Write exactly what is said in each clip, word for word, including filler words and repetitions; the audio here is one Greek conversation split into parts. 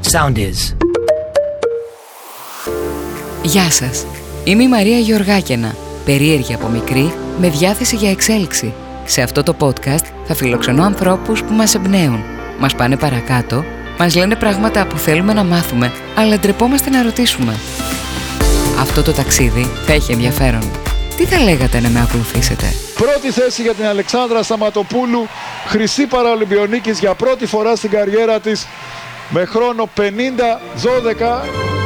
Sound is. Γεια σας. Είμαι η Μαρία Γεωργάκαινα, περίεργη από μικρή, με διάθεση για εξέλιξη. Σε αυτό το podcast θα φιλοξενώ ανθρώπους που μας εμπνέουν, μας πάνε παρακάτω, μας λένε πράγματα που θέλουμε να μάθουμε, αλλά ντρεπόμαστε να ρωτήσουμε. Αυτό το ταξίδι θα έχει ενδιαφέρον. Τι θα λέγατε να με ακολουθήσετε? Πρώτη θέση για την Αλεξάνδρα Σταματοπούλου, χρυσή παραολυμπιονίκης για πρώτη φορά στην καριέρα της, με χρόνο πενήντα δώδεκα.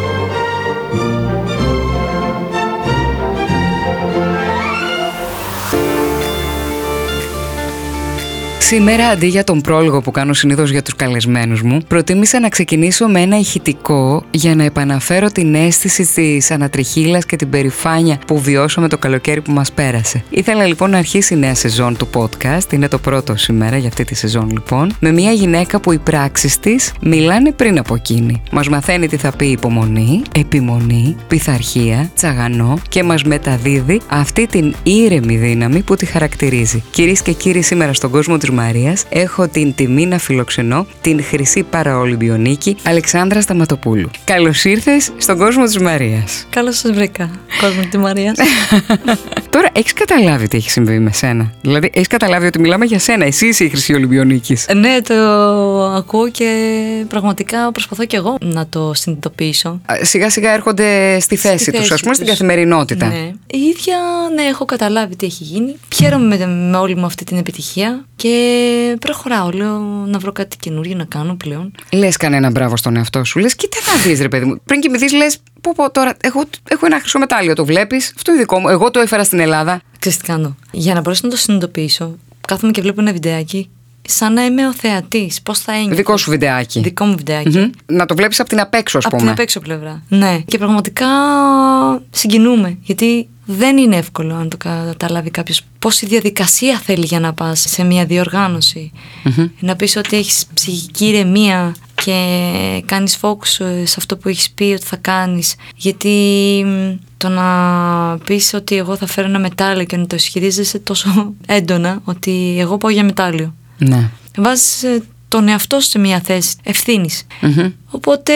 Σήμερα, αντί για τον πρόλογο που κάνω συνήθως για τους καλεσμένους μου, προτίμησα να ξεκινήσω με ένα ηχητικό για να επαναφέρω την αίσθηση της ανατριχύλας και την περηφάνεια που βιώσαμε το καλοκαίρι που μας πέρασε. Ήθελα λοιπόν να αρχίσει η νέα σεζόν του podcast, είναι το πρώτο σήμερα για αυτή τη σεζόν λοιπόν, με μια γυναίκα που οι πράξεις της μιλάνε πριν από εκείνη. Μας μαθαίνει τι θα πει υπομονή, επιμονή, πειθαρχία, τσαγανό και μας μεταδίδει αυτή την ήρεμη δύναμη που τη χαρακτηρίζει. Κυρίες και κύριοι, σήμερα στον κόσμο της Μαρίας έχω την τιμή να φιλοξενώ την χρυσή παραολυμπιονίκη Αλεξάνδρα Σταματοπούλου. Καλώς ήρθες στον κόσμο της Μαρίας. Καλώς σας βρήκα, κόσμο της Μαρίας. Τώρα έχεις καταλάβει τι έχει συμβεί με σένα? Δηλαδή έχεις καταλάβει ότι μιλάμε για σένα? Εσύ είσαι η χρυσή Ολυμπιονίκης. Ναι, το ακούω και πραγματικά προσπαθώ κι εγώ να το συνειδητοποιήσω. Σιγά σιγά έρχονται στη θέση, στη θέση τους, ας πούμε, τους. Στην καθημερινότητα. Ναι. Η ίδια, ναι, έχω καταλάβει τι έχει γίνει. Χαίρομαι με, με όλη μου αυτή την επιτυχία και προχωράω. Λέω να βρω κάτι καινούργιο να κάνω πλέον. Λες κανένα μπράβο στον εαυτό σου? Λες, κοίτα να δεις ρε παιδί μου. Πριν κοιμηθείς λες, πω πω τώρα, εγώ έχω ένα χρυσό μετάλλιο, το βλέπεις? Αυτό είναι δικό μου, εγώ το έφερα στην Ελλάδα. Ξέρεις τι κάνω? Για να μπορέσω να το συνειδητοποιήσω, κάθομαι και βλέπω ένα βιντεάκι, σαν να είμαι ο θεατής. Πώς θα ένιωθω? Δικό σου βιντεάκι. Δικό μου βιντεάκι. Mm-hmm. Να το βλέπεις από την απέξω, ας πούμε. Από την απέξω πλευρά. Ναι. Και πραγματικά συγκινούμε. Γιατί δεν είναι εύκολο αν το καταλάβει κάποιος πόση διαδικασία θέλει για να πας σε μια διοργάνωση. Mm-hmm. Να πεις ότι έχεις ψυχική ηρεμία και κάνεις focus σε αυτό που έχεις πει ότι θα κάνεις. Γιατί το να πεις ότι εγώ θα φέρω ένα μετάλλιο και να το ισχυρίζεσαι τόσο έντονα ότι εγώ πάω για μετάλλιο. Ναι. Βάζεις τον εαυτό σου σε μια θέση ευθύνης. Mm-hmm. Οπότε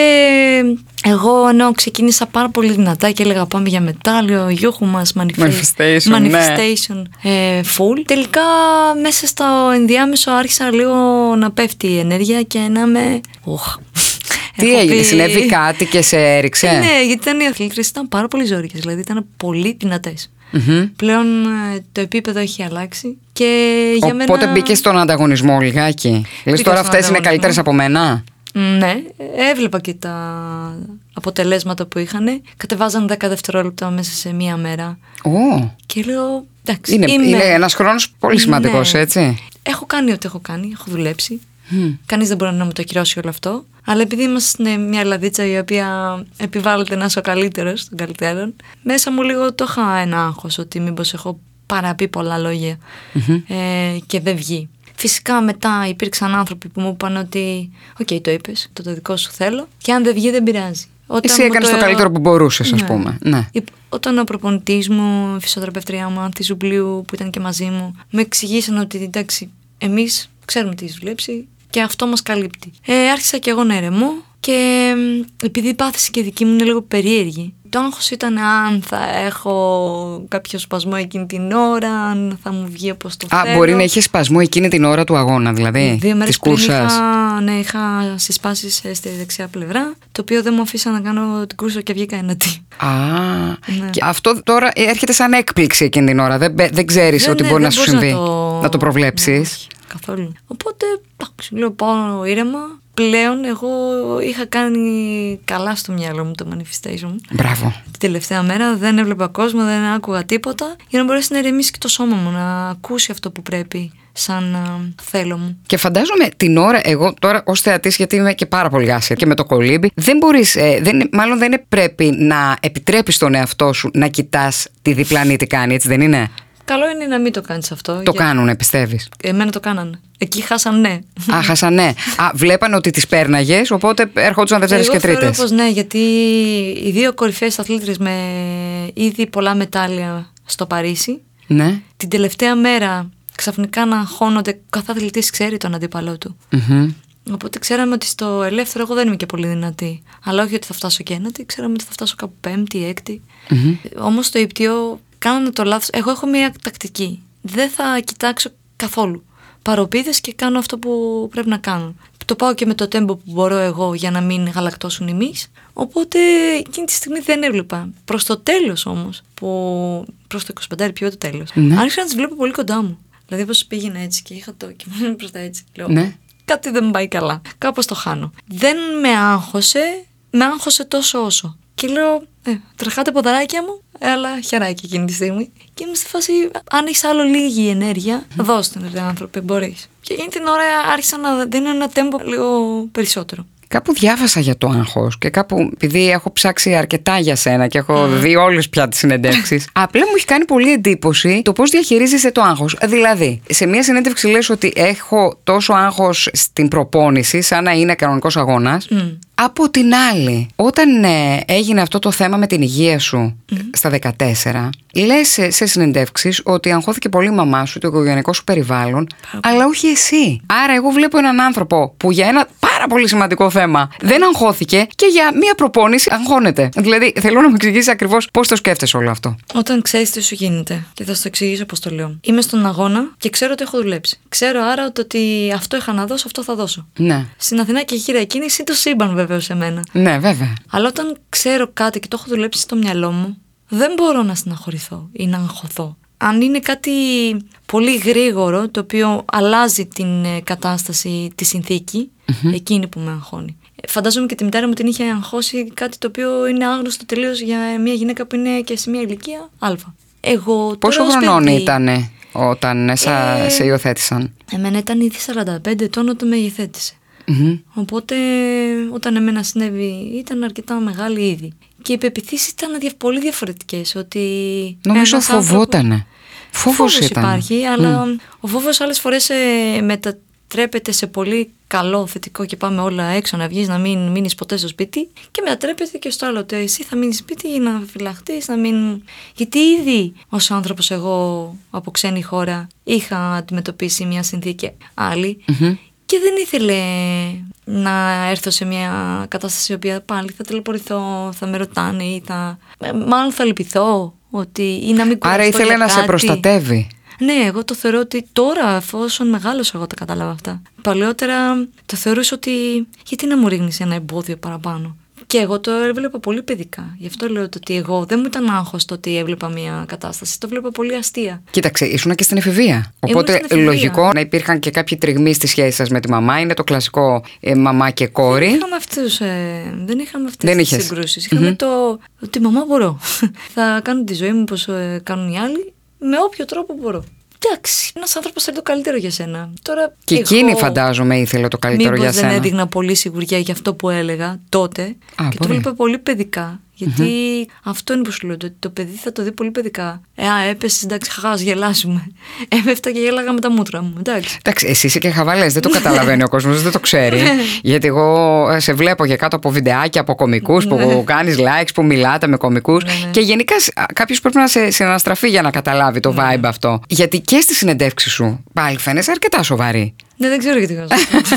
εγώ ενώ ξεκίνησα πάρα πολύ δυνατά και έλεγα πάμε για μετάλλιο, γιούχου μας, manifestation, manifestation ναι. ε, full. Τελικά μέσα στο ενδιάμεσο άρχισα λίγο να πέφτει η ενέργεια και να είμαι... Οχ. Τι έγινε, πει... συνέβη κάτι και σε έριξε? Ε, ναι, γιατί ήταν οι αθλήτρες, ήταν πάρα πολύ ζώρικες, δηλαδή ήταν πολύ δυνατές. Mm-hmm. Πλέον το επίπεδο έχει αλλάξει και για Οπότε μένα... Οπότε μπήκες στον ανταγωνισμό λιγάκι. Λες τώρα αυτές είναι καλύτερες από μένα? Ναι, έβλεπα και τα αποτελέσματα που είχαν. Κατεβάζαν δέκα δευτερόλεπτα μέσα σε μία μέρα. Oh. Και λέω, εντάξει, είναι, είμαι... είναι ένας χρόνος πολύ σημαντικός, ναι. Έτσι. Έχω κάνει ό,τι έχω κάνει, έχω δουλέψει. Mm. Κανείς δεν μπορεί να μου το ακυρώσει όλο αυτό. Αλλά επειδή είμαστε μια λαδίτσα η οποία επιβάλλεται να είσαι ο καλύτερος των καλύτερων, μέσα μου λίγο το είχα ένα άγχος ότι μήπως έχω παραπεί πολλά λόγια mm-hmm. ε, και δεν βγει. Φυσικά μετά υπήρξαν άνθρωποι που μου είπαν ότι οκ, okay, το είπες, το, το δικό σου θέλω και αν δεν βγει δεν πειράζει. Όταν εσύ έκανες το, το καλύτερο που μπορούσες, ας ναι. πούμε. Ναι. Όταν ο προπονητής μου, η φυσιοθεραπευτριά μου, Άνθη Ζουγκλίου που ήταν και μαζί μου, με εξηγήσαν ότι εντάξει, εμείς ξέρουμε τι έχεις δουλέψει και αυτό μας καλύπτει. Ε, άρχισα και εγώ να ερεμώ και επειδή η πάθηση και δική μου είναι λίγο περίεργη, το άγχος ήταν αν θα έχω κάποιο σπασμό εκείνη την ώρα, αν θα μου βγει όπως το Α, θέλω. Α, μπορεί να είχε σπασμό εκείνη την ώρα του αγώνα, δηλαδή, Δύο μέρες της κούρσας. Είχα, ναι, είχα συσπάσεις στη δεξιά πλευρά, το οποίο δεν μου αφήσα να κάνω την κούρσα και βγήκα εναντί. Α, ναι. Και αυτό τώρα έρχεται σαν έκπληξη εκείνη την ώρα. Δεν, δεν ξέρεις δεν, ότι ναι, μπορεί δεν να σου συμβεί, να το, να το προβλέψεις. Ναι, καθόλου. Οπότε, εντάξει, λέω πάω ήρεμα. Πλέον εγώ είχα κάνει καλά στο μυαλό μου το manifestation. Μπράβο. Την τελευταία μέρα δεν έβλεπα κόσμο, δεν άκουγα τίποτα, για να μπορέσει να ηρεμήσει και το σώμα μου, να ακούσει αυτό που πρέπει σαν uh, θέλω μου. Και φαντάζομαι την ώρα, εγώ τώρα ως θεατής, γιατί είμαι και πάρα πολύ άσχετη και με το κολύμπι, δεν μπορείς, ε, δεν, μάλλον δεν πρέπει να επιτρέπεις τον εαυτό σου να κοιτάς τη διπλανή τι κάνει, έτσι δεν είναι? Καλό είναι να μην το κάνεις αυτό. Το γιατί... κάνουνε, πιστεύεις? Εμένα το κάνανε. Εκεί χάσαν ναι. Α, χάσαν ναι. Α, βλέπανε ότι τις πέρναγες, οπότε έρχονταν δεύτερες και τρίτες. Εγώ θεωρώ πως ναι, γιατί οι δύο κορυφαίες αθλήτρες με ήδη πολλά μετάλλια στο Παρίσι, ναι. την τελευταία μέρα ξαφνικά να αγχώνονται, κάθε αθλητής ξέρει τον αντίπαλό του. Mm-hmm. Οπότε ξέραμε ότι στο ελεύθερο εγώ δεν είμαι και πολύ δυνατή. Αλλά όχι ότι θα φτάσω και ένατη, ξέραμε ότι θα φτάσω κάπου πέμπτη, έκτη. Mm-hmm. Όμως στο ύπτιο κάνανε το λάθος. Εγώ έχω μια τακτική. Δεν θα κοιτάξω καθόλου παροπίδες και κάνω αυτό που πρέπει να κάνω. Το πάω και με το τέμπο που μπορώ εγώ για να μην γαλακτώσουν οι μυς. Οπότε εκείνη τη στιγμή δεν έβλεπα. Προς το τέλος όμως, που προς το εικοσιπέντε πιο το τέλος, mm-hmm. άρχισα να τις βλέπω πολύ κοντά μου. Δηλαδή όπως πήγαινα έτσι και είχα το και μόνο προς τα έτσι. Λέω, ναι. Κάτι δεν πάει καλά. Κάπως το χάνω. Δεν με άγχωσε, με άγχωσε τόσο όσο. Και λέω, ε, τρεχάτε ποδαράκια μου, αλλά χεράκι εκείνη τη στιγμή. Και είμαι στη φάση, αν έχεις άλλο λίγη ενέργεια, mm. δώστε την, ρε άνθρωπε, μπορείς. Και εκείνη την ώρα άρχισα να δίνω ένα τέμπο λίγο περισσότερο. Κάπου διάβασα για το άγχος και κάπου, επειδή έχω ψάξει αρκετά για σένα και έχω mm. δει όλες πια τις συνεντεύξεις, απλά μου έχει κάνει πολύ εντύπωση το πώς διαχειρίζεσαι το άγχος. Δηλαδή, σε μια συνέντευξη λες ότι έχω τόσο άγχος στην προπόνηση, σαν να είναι κανονικός αγώνας. Mm. Από την άλλη, όταν ε, έγινε αυτό το θέμα με την υγεία σου mm. στα δεκατέσσερα, λες σε, σε συνεντεύξεις ότι αγχώθηκε πολύ η μαμά σου, το οικογενειακό σου περιβάλλον, okay. αλλά όχι εσύ. Άρα, εγώ βλέπω έναν άνθρωπο που για ένα πάρα πολύ σημαντικό θέμα δεν αγχώθηκε και για μία προπόνηση αγχώνεται. Δηλαδή, θέλω να μου εξηγήσεις ακριβώς πώς το σκέφτεσαι όλο αυτό. Όταν ξέρεις τι σου γίνεται, και θα σου το εξηγήσω πώς το λέω. Είμαι στον αγώνα και ξέρω ότι έχω δουλέψει. Ξέρω άρα ότι αυτό είχα να δώσω, αυτό θα δώσω. Ναι. Στην Αθηνά και χείρα κίνηση το σύμπαν βέβαια σε μένα. Ναι, βέβαια. Αλλά όταν ξέρω κάτι και το έχω δουλέψει στο μυαλό μου, δεν μπορώ να στεναχωρηθώ ή να αγχωθώ. Αν είναι κάτι πολύ γρήγορο, το οποίο αλλάζει την κατάσταση, τη συνθήκη, mm-hmm. εκείνη που με αγχώνει. Φαντάζομαι και τη μητέρα μου την είχε αγχώσει κάτι το οποίο είναι άγνωστο τελείως για μια γυναίκα που είναι και σε μια ηλικία Α. Εγώ, πόσο χρονών ήτανε όταν ε, σε υιοθέτησαν? Εμένα ήταν ήδη σαράντα πέντε ετών όταν με υιοθέτησε. Mm-hmm. Οπότε όταν εμένα συνέβη ήταν αρκετά μεγάλη ήδη. Και οι πεποιθήσεις ήταν πολύ διαφορετικές. Ότι νομίζω φοβότανε. Άνθρωπο... Φόβος, φόβος ήταν. υπάρχει, αλλά mm. ο φόβος άλλες φορές ε, μετατρέπεται σε πολύ καλό, θετικό και πάμε όλα έξω να βγεις, να μην μείνεις ποτέ στο σπίτι. Και μετατρέπεται και στο άλλο, ότι εσύ θα μείνεις σπίτι για να φυλαχτείς, να μην... Γιατί ήδη ως άνθρωπος εγώ από ξένη χώρα είχα αντιμετωπίσει μια συνθήκη άλλη. Mm-hmm. Και δεν ήθελε να έρθω σε μια κατάσταση η οποία πάλι θα τηλεπορηθώ, θα με ρωτάνε ή θα... Μάλλον θα λυπηθώ ότι... ή να μην κουραστώ. Άρα ήθελε για να κάτι. Σε προστατεύει. Ναι, εγώ το θεωρώ ότι τώρα, εφόσον μεγάλωσα, εγώ τα κατάλαβα αυτά. Παλαιότερα το θεωρούσα ότι γιατί να μου ρίχνεις ένα εμπόδιο παραπάνω. Και εγώ το έβλεπα πολύ παιδικά. Γι' αυτό λέω ότι εγώ δεν μου ήταν άγχος το ότι έβλεπα μια κατάσταση. Το βλέπα πολύ αστεία. Κοίταξε, ήσουν και στην εφηβεία. Οπότε στην εφηβεία. Λογικό να υπήρχαν και κάποιοι τριγμοί στη σχέση σας με τη μαμά. Είναι το κλασικό ε, μαμά και κόρη. Δεν είχαμε αυτούς, ε, δεν είχαμε αυτές τις συγκρούσεις. Είχαμε mm-hmm. το ότι μαμά μπορώ. Θα κάνω τη ζωή μου όπως ε, κάνουν οι άλλοι, με όποιο τρόπο μπορώ. Εντάξει, ένας άνθρωπος θέλει το καλύτερο για σένα. Τώρα, και εγώ, εκείνη φαντάζομαι ήθελε το καλύτερο για σένα. Δεν έδειχνα πολύ σιγουριά για αυτό που έλεγα τότε. Α, και μπορεί. το είπα πολύ παιδικά. Γιατί mm-hmm. αυτό είναι που σου λέω, ότι το παιδί θα το δει πολύ παιδικά. Ε, α, έπεσες, εντάξει, χαχάς, γελάσουμε. Έπεφτα και γέλαγα με τα μούτρα μου, εντάξει. Εντάξει, εσύ είσαι και χαβαλές, δεν το καταλαβαίνει ο κόσμος, δεν το ξέρει. Γιατί εγώ σε βλέπω για κάτω από βιντεάκια από κωμικούς που κάνεις likes, που μιλάτε με κωμικούς. Και γενικά κάποιος πρέπει να σε συναναστραφεί για να καταλάβει το vibe αυτό. Γιατί και στη συνεντεύξη σου πάλι φαίνεσαι αρκετά σοβαρή. Ναι, δεν ξέρω γιατί κάνω.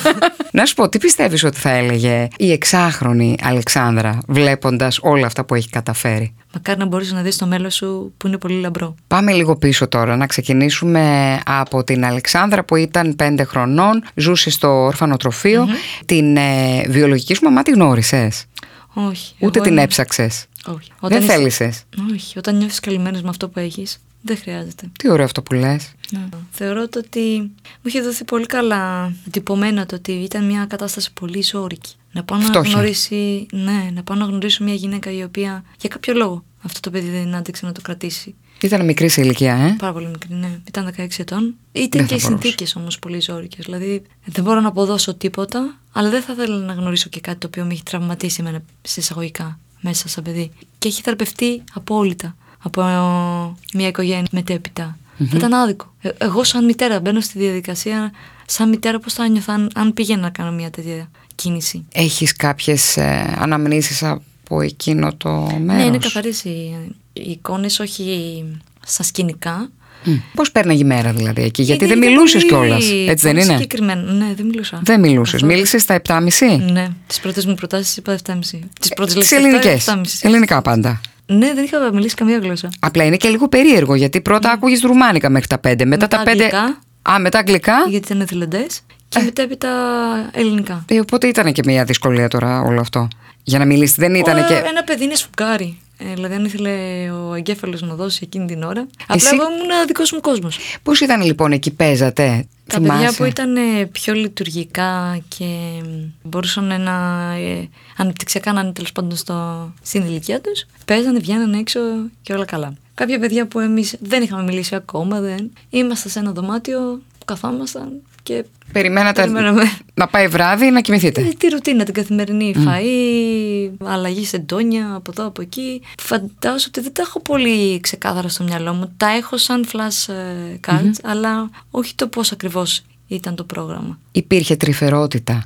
Να σου πω, τι πιστεύεις ότι θα έλεγε η εξάχρονη Αλεξάνδρα βλέποντας όλα αυτά που έχει καταφέρει? Μακάρι να μπορείς να δεις το μέλλον σου που είναι πολύ λαμπρό. Πάμε λίγο πίσω τώρα, να ξεκινήσουμε από την Αλεξάνδρα που ήταν πέντε χρονών, ζούσε στο ορφανοτροφείο. Mm-hmm. Την ε, βιολογική σου μαμά τη γνώρισες? Όχι. Ούτε την είμαι... έψαξες? Όχι. Δεν είσαι... θέλησες? Όχι. Όταν νιώθεις καλυμμένος με αυτό που έχεις, δεν χρειάζεται. Τι ωραίο αυτό που λες. Ναι. Θεωρώ το ότι μου είχε δοθεί πολύ καλά εντυπωμένα το ότι ήταν μια κατάσταση πολύ ζώρικη. Να πάω να γνωρίσει, ναι, να πάω να γνωρίσω μια γυναίκα η οποία για κάποιο λόγο αυτό το παιδί δεν άντεξε να το κρατήσει. Ήταν μικρή σε ηλικία, ε? Πάρα πολύ μικρή, ναι. Ήταν δεκαέξι ετών. Ήταν και οι συνθήκες όμως πολύ ζώρικες. Δηλαδή δεν μπορώ να αποδώσω τίποτα, αλλά δεν θα ήθελα να γνωρίσω και κάτι το οποίο με έχει τραυματίσει εμένα σε εισαγωγικά μέσα σαν παιδί. Και έχει θεραπευτεί απόλυτα από μια οικογένεια μετέπειτα. Mm-hmm. Θα ήταν άδικο. Ε, εγώ, σαν μητέρα, μπαίνω στη διαδικασία, σαν μητέρα, πώς θα νιώθω αν, αν πήγαινα να κάνω μια τέτοια κίνηση. Έχεις κάποιες ε, αναμνήσεις από εκείνο το μέρος? Ναι, είναι καθαρές οι, οι εικόνες, όχι στα σκηνικά, Mm. Πώς πέρναγε η μέρα δηλαδή εκεί, γιατί δεν μιλούσες κιόλας, έτσι δεν είναι? Συγκεκριμένα, ναι, δεν μιλούσα. Δεν μιλούσες, μίλησες στα επτά και μισή. Ναι, τις πρώτες μου προτάσεις είπα επτά και μισή. Τις πρώτες λέξεις ελληνικές, ελληνικά πάντα. Ναι, δεν είχα μιλήσει καμία γλώσσα. Απλά είναι και λίγο περίεργο, γιατί πρώτα mm. άκουγες ρουμάνικα μέχρι τα πέντε, μετά, μετά τα πέντε. Αγγλικά, Α, μετά αγγλικά. Γιατί ήταν εθελοντές. Και ε. μετά έπειτα ελληνικά. Ε, οπότε ήταν και μια δυσκολία τώρα όλο αυτό. Για να μιλήσει, δεν ήταν και. Ένα παιδί είναι σφουγγάρι. Ε, δηλαδή, αν ήθελε ο εγκέφαλος να δώσει εκείνη την ώρα. Εσύ... Απλά εγώ ήμουν δικός μου κόσμος. Πώς ήταν λοιπόν εκεί, παίζατε? Τα θυμάσαι? παιδιά που ήταν πιο λειτουργικά και μπορούσαν να ε, αναπτυξιακά να είναι τέλος πάντων στο, στην ηλικία τους, παίζανε, βγαίνανε έξω και όλα καλά. Κάποια παιδιά που εμείς δεν είχαμε μιλήσει ακόμα, δεν. Ήμασταν σε ένα δωμάτιο που καθόμασταν και. Περιμένατε να πάει βράδυ να κοιμηθείτε. Ε, τη ρουτίνα, την καθημερινή mm. φαΐ, αλλαγή σε ντόνια από εδώ από εκεί. Φαντάζομαι ότι δεν τα έχω πολύ ξεκάθαρα στο μυαλό μου. Τα έχω σαν flash cards, mm-hmm. αλλά όχι το πώς ακριβώς ήταν το πρόγραμμα. Υπήρχε τρυφερότητα?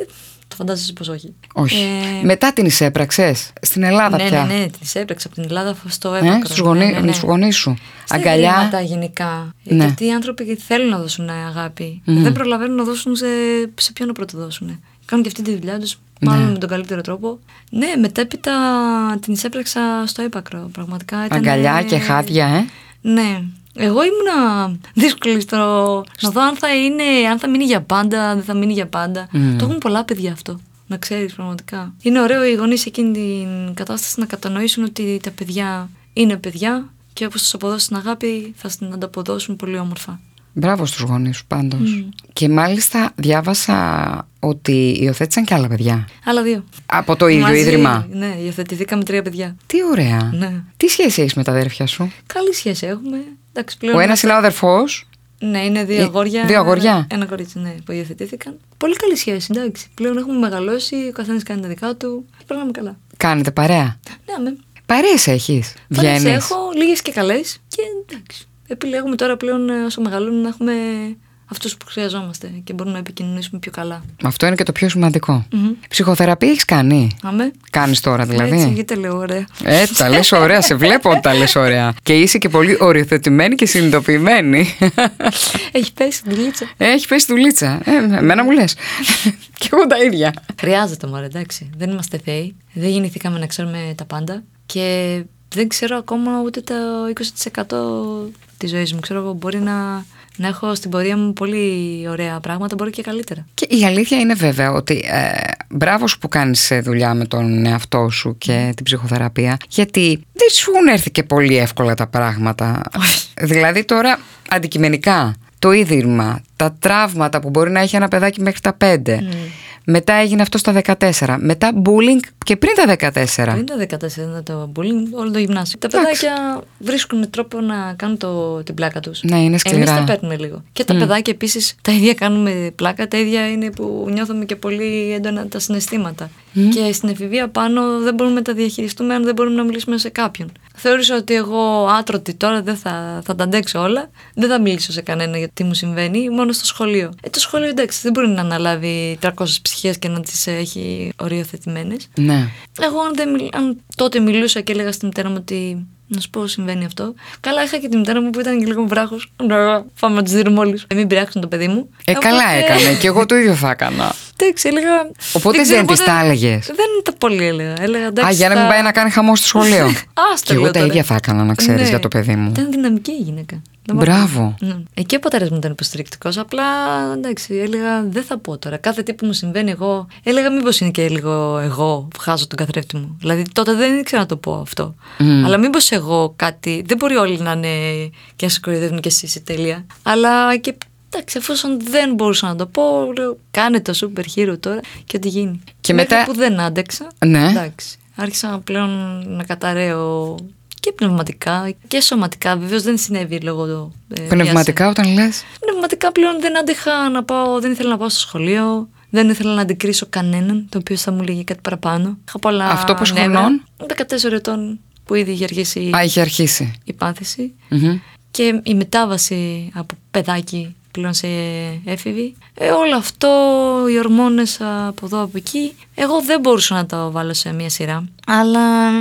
Το φαντάζεσαι πως όχι. Όχι. Ε... Μετά την εισέπραξες στην Ελλάδα ναι, πια? Ναι, ναι, την εισέπραξα από την Ελλάδα στο έπακρο. Ε, στους γονεί... ναι, ναι, ναι. γονείς σου. Στα αγκαλιά. Στα γενικά. Ναι. Γιατί οι άνθρωποι θέλουν να δώσουν αγάπη. Mm. Δεν προλαβαίνουν να δώσουν σε, σε ποιον να πρωτοδώσουν. Κάνουν και αυτή τη δουλειά τους, μάλλον ναι. με τον καλύτερο τρόπο. Ναι, μετέπειτα την εισέπραξα στο έπακρο. Πραγματικά ήταν. Αγκαλιά και χάδια, ε. Ναι. Εγώ ήμουνα δύσκολη στο να δω αν θα, είναι, αν θα μείνει για πάντα, αν δεν θα μείνει για πάντα. Mm. Το έχουν πολλά παιδιά αυτό, να ξέρεις πραγματικά. Είναι ωραίο οι γονείς σε εκείνη την κατάσταση να κατανοήσουν ότι τα παιδιά είναι παιδιά και όπως τους αποδώσεις την αγάπη θα την ανταποδώσουν πολύ όμορφα. Μπράβο στους γονείς σου πάντως. Mm. Και μάλιστα διάβασα ότι υιοθέτησαν και άλλα παιδιά. Άλλα δύο. Από το ίδιο Μαζί, ίδρυμα. Ναι, υιοθετηθήκαμε τρία παιδιά. Τι ωραία. Ναι. Τι σχέση έχεις με τα αδέρφια σου? Καλή σχέση έχουμε. Εντάξει, πλέον ο ένας είναι ο αδερφός. Ναι, είναι δύο αγόρια. Δύο αγόρια. Ένα, ένα κορίτσι, ναι, που υιοθετήθηκαν. Πολύ καλή σχέση, εντάξει. Πλέον έχουμε μεγαλώσει, ο καθένας κάνει τα δικά του. Περνάμε καλά. Κάνετε παρέα? Ναι, ναι. Παρέες έχεις? Παρέες έχω, λίγες και καλές. Και εντάξει. Επιλέγουμε τώρα πλέον όσο μεγαλώνουν να έχουμε αυτούς που χρειαζόμαστε και μπορούμε να επικοινωνήσουμε πιο καλά. Αυτό είναι και το πιο σημαντικό. Mm-hmm. Ψυχοθεραπεία έχεις κάνει? Αμέ. Κάνεις τώρα δηλαδή? Έτσι, γιατί λέω ωραία. Ε, τα λες ωραία, σε βλέπω ότι τα λες ωραία. Και είσαι και πολύ οριοθετημένη και συνειδητοποιημένη. Έχει πέσει δουλίτσα. Έχει πέσει δουλίτσα. Ε, εμένα μου λες. Και εγώ τα ίδια. Χρειάζεται μωρέ, εντάξει. Δεν είμαστε θεοί. Δεν γεννηθήκαμε να ξέρουμε τα πάντα. Και δεν ξέρω ακόμα ούτε το είκοσι τοις εκατό της ζωής μου. Ξέρω εγώ, μπορεί να, να έχω στην πορεία μου πολύ ωραία πράγματα, μπορεί και καλύτερα. Και η αλήθεια είναι βέβαια ότι ε, μπράβο σου που κάνεις δουλειά με τον εαυτό σου και mm. την ψυχοθεραπεία, γιατί δεν σου έχουν έρθει και πολύ εύκολα τα πράγματα. Δηλαδή τώρα αντικειμενικά το ίδρυμα, τα τραύματα που μπορεί να έχει ένα παιδάκι μέχρι τα πέντε. Mm. Μετά έγινε αυτό στα δεκατέσσερα. Μετά bullying και πριν τα δεκατέσσερα. Πριν τα δεκατέσσερα ήταν το bullying, όλο το γυμνάσιο. Τα παιδάκια βρίσκουν τρόπο να κάνουν το, την πλάκα τους. Ναι, είναι σκληρά. Εμείς τα παίρνουμε λίγο. Και τα mm. παιδάκια επίσης τα ίδια κάνουμε πλάκα, τα ίδια είναι που νιώθουμε και πολύ έντονα τα συναισθήματα. Mm. Και στην εφηβεία πάνω δεν μπορούμε να τα διαχειριστούμε αν δεν μπορούμε να μιλήσουμε σε κάποιον. Θεώρησα ότι εγώ άτρωτη τώρα δεν θα, θα τα αντέξω όλα. Δεν θα μιλήσω σε κανένα για τι μου συμβαίνει, μόνο στο σχολείο. Ε, το σχολείο εντάξει, δεν μπορεί να αναλάβει τριακόσιες ψυχές και να τις έχει οριοθετημένες. Ναι. Εγώ, αν, δεν, αν τότε μιλούσα και έλεγα στη μητέρα μου ότι να σου πω συμβαίνει αυτό. Καλά, είχα και τη μητέρα μου που ήταν και λίγο βράχος. Πάμε να τους δίνουμε όλους. Μην πειράξουν το παιδί μου. Ε, Οπότε... καλά έκανε. Και εγώ το ίδιο θα έκανα. Εντάξει, έλεγα. Οπότε δεν, δεν τη τα έλεγες? Δεν τα πολύ έλεγα. έλεγα εντάξει, Α, για να μην πάει να κάνει χαμό στο σχολείο. Άστο. Και εγώ τα ίδια θα έκανα, να ξέρεις, ναι, για το παιδί μου. Ήταν δυναμική η γυναίκα. Μπράβο. Ναι. Εκεί ο πατέρας μου ήταν υποστηρικτικός. Απλά εντάξει, έλεγα δεν θα πω τώρα. Κάθε τι που μου συμβαίνει εγώ, έλεγα μήπως είναι και λίγο εγώ που χάζω τον καθρέφτη μου. Δηλαδή τότε δεν ήξερα να το πω αυτό. Mm. Αλλά μήπως εγώ κάτι. Δεν μπορεί όλοι να είναι και να σε κοροϊδεύουν και εσείς τέλεια. Αλλά και εντάξει, εφόσον δεν μπορούσα να το πω, λέω κάνε το super hero τώρα και ό,τι γίνει. Και μέχρι μετά που δεν άντεξα. Ναι. Εντάξει, άρχισα πλέον να καταραίω. Και πνευματικά και σωματικά. Βεβαίως δεν συνέβη λόγω του. Ε, πνευματικά μιας... όταν λες? Πνευματικά πλέον δεν άντεχα να πάω, δεν ήθελα να πάω στο σχολείο. Δεν ήθελα να αντικρίσω κανέναν, το οποίο θα μου λέγει κάτι παραπάνω. Είχα πολλά. Αυτό πώς χρονών? δεκατέσσερα ετών που ήδη είχε αρχίσει. Α, είχε αρχίσει η πάθηση. Mm-hmm. Και η μετάβαση από παιδάκι πλέον σε έφηβη. Ε, όλο αυτό, οι ορμόνες από εδώ από εκεί. Εγώ δεν μπορούσα να το βάλω σε μία σειρά. Αλλά.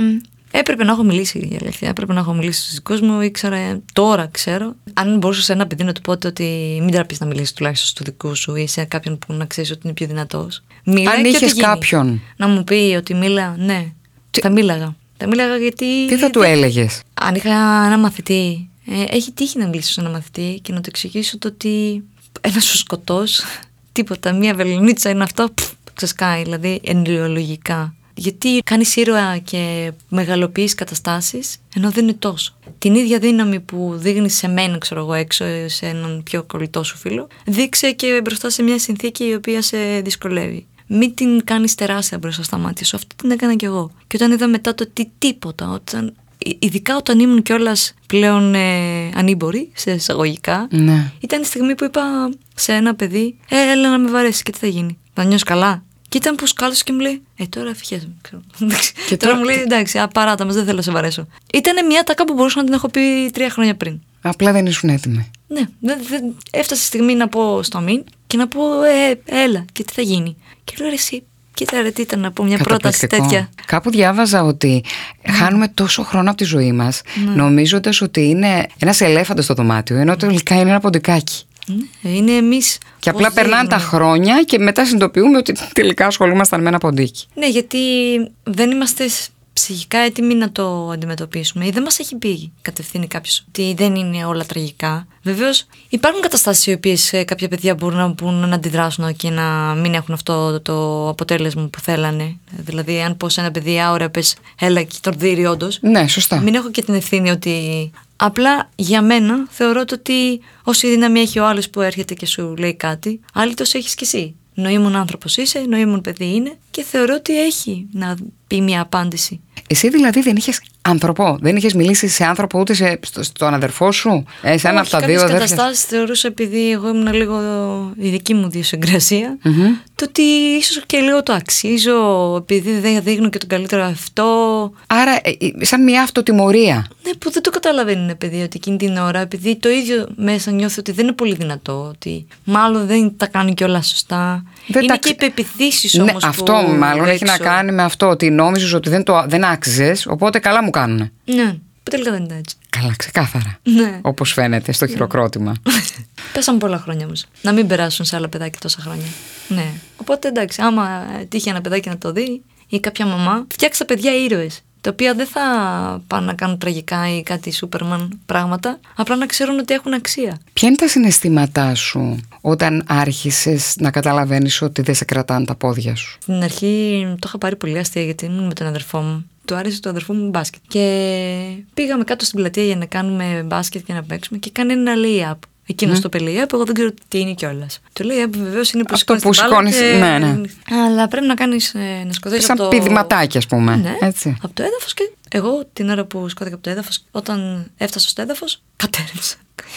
Έπρεπε να έχω μιλήσει η αλήθεια. Έπρεπε να έχω μιλήσει στους δικούς μου. Ήξερα, τώρα ξέρω. Αν μπορούσα σε ένα παιδί να του πω ότι μην τραπείς να μιλήσεις τουλάχιστον στο δικού σου ή σε κάποιον που να ξέρεις ότι είναι πιο δυνατός. Μίλα. Αν είχες κάποιον να μου πει ότι μίλα, ναι, τι... θα μίλαγα. Θα μίλαγα γιατί. Τι θα του έλεγες? Αν είχα ένα μαθητή. Ε, έχει τύχει να μιλήσω σε ένα μαθητή και να του εξηγήσω το ότι ένας ο σκοτός, τίποτα, μία βελονίτσα είναι αυτό, πφ, ξεσκάει, δηλαδή ενοιολογικά. Γιατί κάνεις ήρωα και μεγαλοποιείς καταστάσεις, ενώ δεν είναι τόσο. Την ίδια δύναμη που δείχνεις σε μένα, ξέρω εγώ, έξω, σε έναν πιο κολλητό σου φίλο, δείξε και μπροστά σε μια συνθήκη η οποία σε δυσκολεύει. Μην την κάνεις τεράστια μπροστά στα μάτια σου. Αυτό την έκανα κι εγώ. Και όταν είδα μετά το τι τίποτα, όταν, ειδικά όταν ήμουν κιόλας πλέον ε, ανήμπορη, σε εισαγωγικά, ναι. Ήταν η στιγμή που είπα σε ένα παιδί, ε, έλα να με βαρέσει και τι θα γίνει. Θα νιώσεις καλά? Και ήταν που σκάλωσε και μου λέει, Ε, τώρα φυγές με, ξέρω. Και τώρα μου λέει, εντάξει, α, παράτα μας, δεν θέλω να σε βαρέσω. Ήταν μια τάκα που μπορούσα να την έχω πει τρία χρόνια πριν. Απλά δεν ήσουν έτοιμη. Ναι, δεν, δεν, έφτασε η στιγμή να πω στο αμήν και να πω, ε, έλα, και τι θα γίνει. Και λέω, ρε, εσύ, κοίτα, ρε, τι ήταν να πω μια πρόταση τέτοια. Κάπου διάβαζα ότι mm. χάνουμε τόσο χρόνο από τη ζωή μας, mm. νομίζοντας ότι είναι ένας ελέφαντας στο δωμάτιο, ενώ τελικά είναι ένα ποντικάκι. Ναι, είναι εμείς. Και απλά περνάνε τα χρόνια και μετά συνειδητοποιούμε ότι τελικά ασχολούμασταν με ένα ποντίκι. Ναι, γιατί δεν είμαστε ψυχικά έτοιμοι να το αντιμετωπίσουμε ή δεν μας έχει πει κατευθύνει κάποιος ότι δεν είναι όλα τραγικά. Βεβαίως υπάρχουν καταστάσεις οι οποίες κάποια παιδιά μπορούν να, μπορούν να αντιδράσουν και να μην έχουν αυτό το αποτέλεσμα που θέλανε. Δηλαδή, αν πω σε ένα παιδί, α, ωραία, πες, έλα και τον δείρει όντως. Ναι, σωστά. Μην έχω και την ευθύνη ότι. Απλά για μένα θεωρώ το ότι όση δύναμη έχει ο άλλος που έρχεται και σου λέει κάτι, άλλη τόσο έχεις κι εσύ. Νοήμων άνθρωπος είσαι, νοήμων παιδί είναι και θεωρώ ότι έχει να πει μια απάντηση. Εσύ δηλαδή δεν είχες άνθρωπο, δεν είχες μιλήσει σε άνθρωπο ούτε σε, στο, στον αδερφό σου, ε, σε ένα από τα δύο αδέρφια? Κάποιες καταστάσεις θεωρούσα, επειδή εγώ ήμουν λίγο η δική μου ιδιοσυγκρασία, mm-hmm. το ότι ίσως και λίγο το αξίζω, επειδή δεν δείχνω και τον καλύτερο αυτό. Άρα ε, σαν μια αυτοτιμωρία. Ναι, που δεν το καταλαβαίνουν παιδί ότι εκείνη την ώρα, επειδή το ίδιο μέσα νιώθω ότι δεν είναι πολύ δυνατό, ότι μάλλον δεν τα κάνει κιόλα σωστά. Δεν είναι τα... και οι πεποιθήσεις όμως. Ναι, που αυτό μάλλον έξω. Έχει να κάνει με αυτό ότι νόμιζες ότι δεν, το, δεν άξιζες, οπότε καλά μου κάνουνε. Ναι, που τελικά δεν ήταν έτσι. Καλά, ξεκάθαρα. Ναι. Όπως φαίνεται στο χειροκρότημα. Πέσαν πολλά χρόνια όμως. Να μην περάσουν σε άλλα παιδάκια τόσα χρόνια. Ναι. Οπότε εντάξει, άμα τύχει ένα παιδάκι να το δει ή κάποια μαμά, φτιάξα παιδιά ήρωες. Τα οποία δεν θα πάνε να κάνουν τραγικά ή κάτι σούπερμαν πράγματα, απλά να ξέρουν ότι έχουν αξία. Ποια είναι τα συναισθήματά σου όταν άρχισες να καταλαβαίνεις ότι δεν σε κρατάνε τα πόδια σου? Στην αρχή το είχα πάρει πολύ αστεία γιατί ήμουν με τον αδερφό μου. Του άρεσε το αδερφό μου μπάσκετ. Και πήγαμε κάτω στην πλατεία για να κάνουμε μπάσκετ και να παίξουμε και κάνει ένα lay-up. Εκείνο mm. το lay-up, εγώ δεν ξέρω τι είναι κιόλας. Το lay-up βεβαίως είναι που αυτό που σηκώνεις. Και... Ναι, ναι. Αλλά πρέπει να κάνεις ε, να σκοτώσεις. Σαν το... πηδηματάκι, ας πούμε. Ναι, έτσι. Από το έδαφος και εγώ την ώρα που σκότωθηκα από το έδαφος, όταν έφτασα στο έδαφος, κατέρευσα.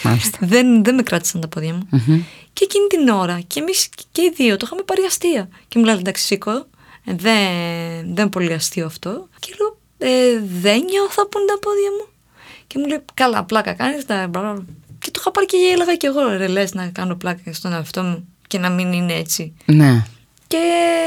δεν, δεν με κράτησαν τα πόδια μου. Mm-hmm. Και εκείνη την ώρα, και εμείς και οι δύο το είχαμε πάρει αστεία. Και μου λέει, εντάξει, σήκω. Δεν, δεν πολύ αστείο αυτό. Και λέω, ε, δεν νιώθω που είναι τα πόδια μου. Και μου λέει, καλά, πλάκα κάνεις. Τα... Και το είχα πάρει και έλεγα κι εγώ, ρε, λες να κάνω πλάκα στον εαυτό μου και να μην είναι έτσι. Ναι. Και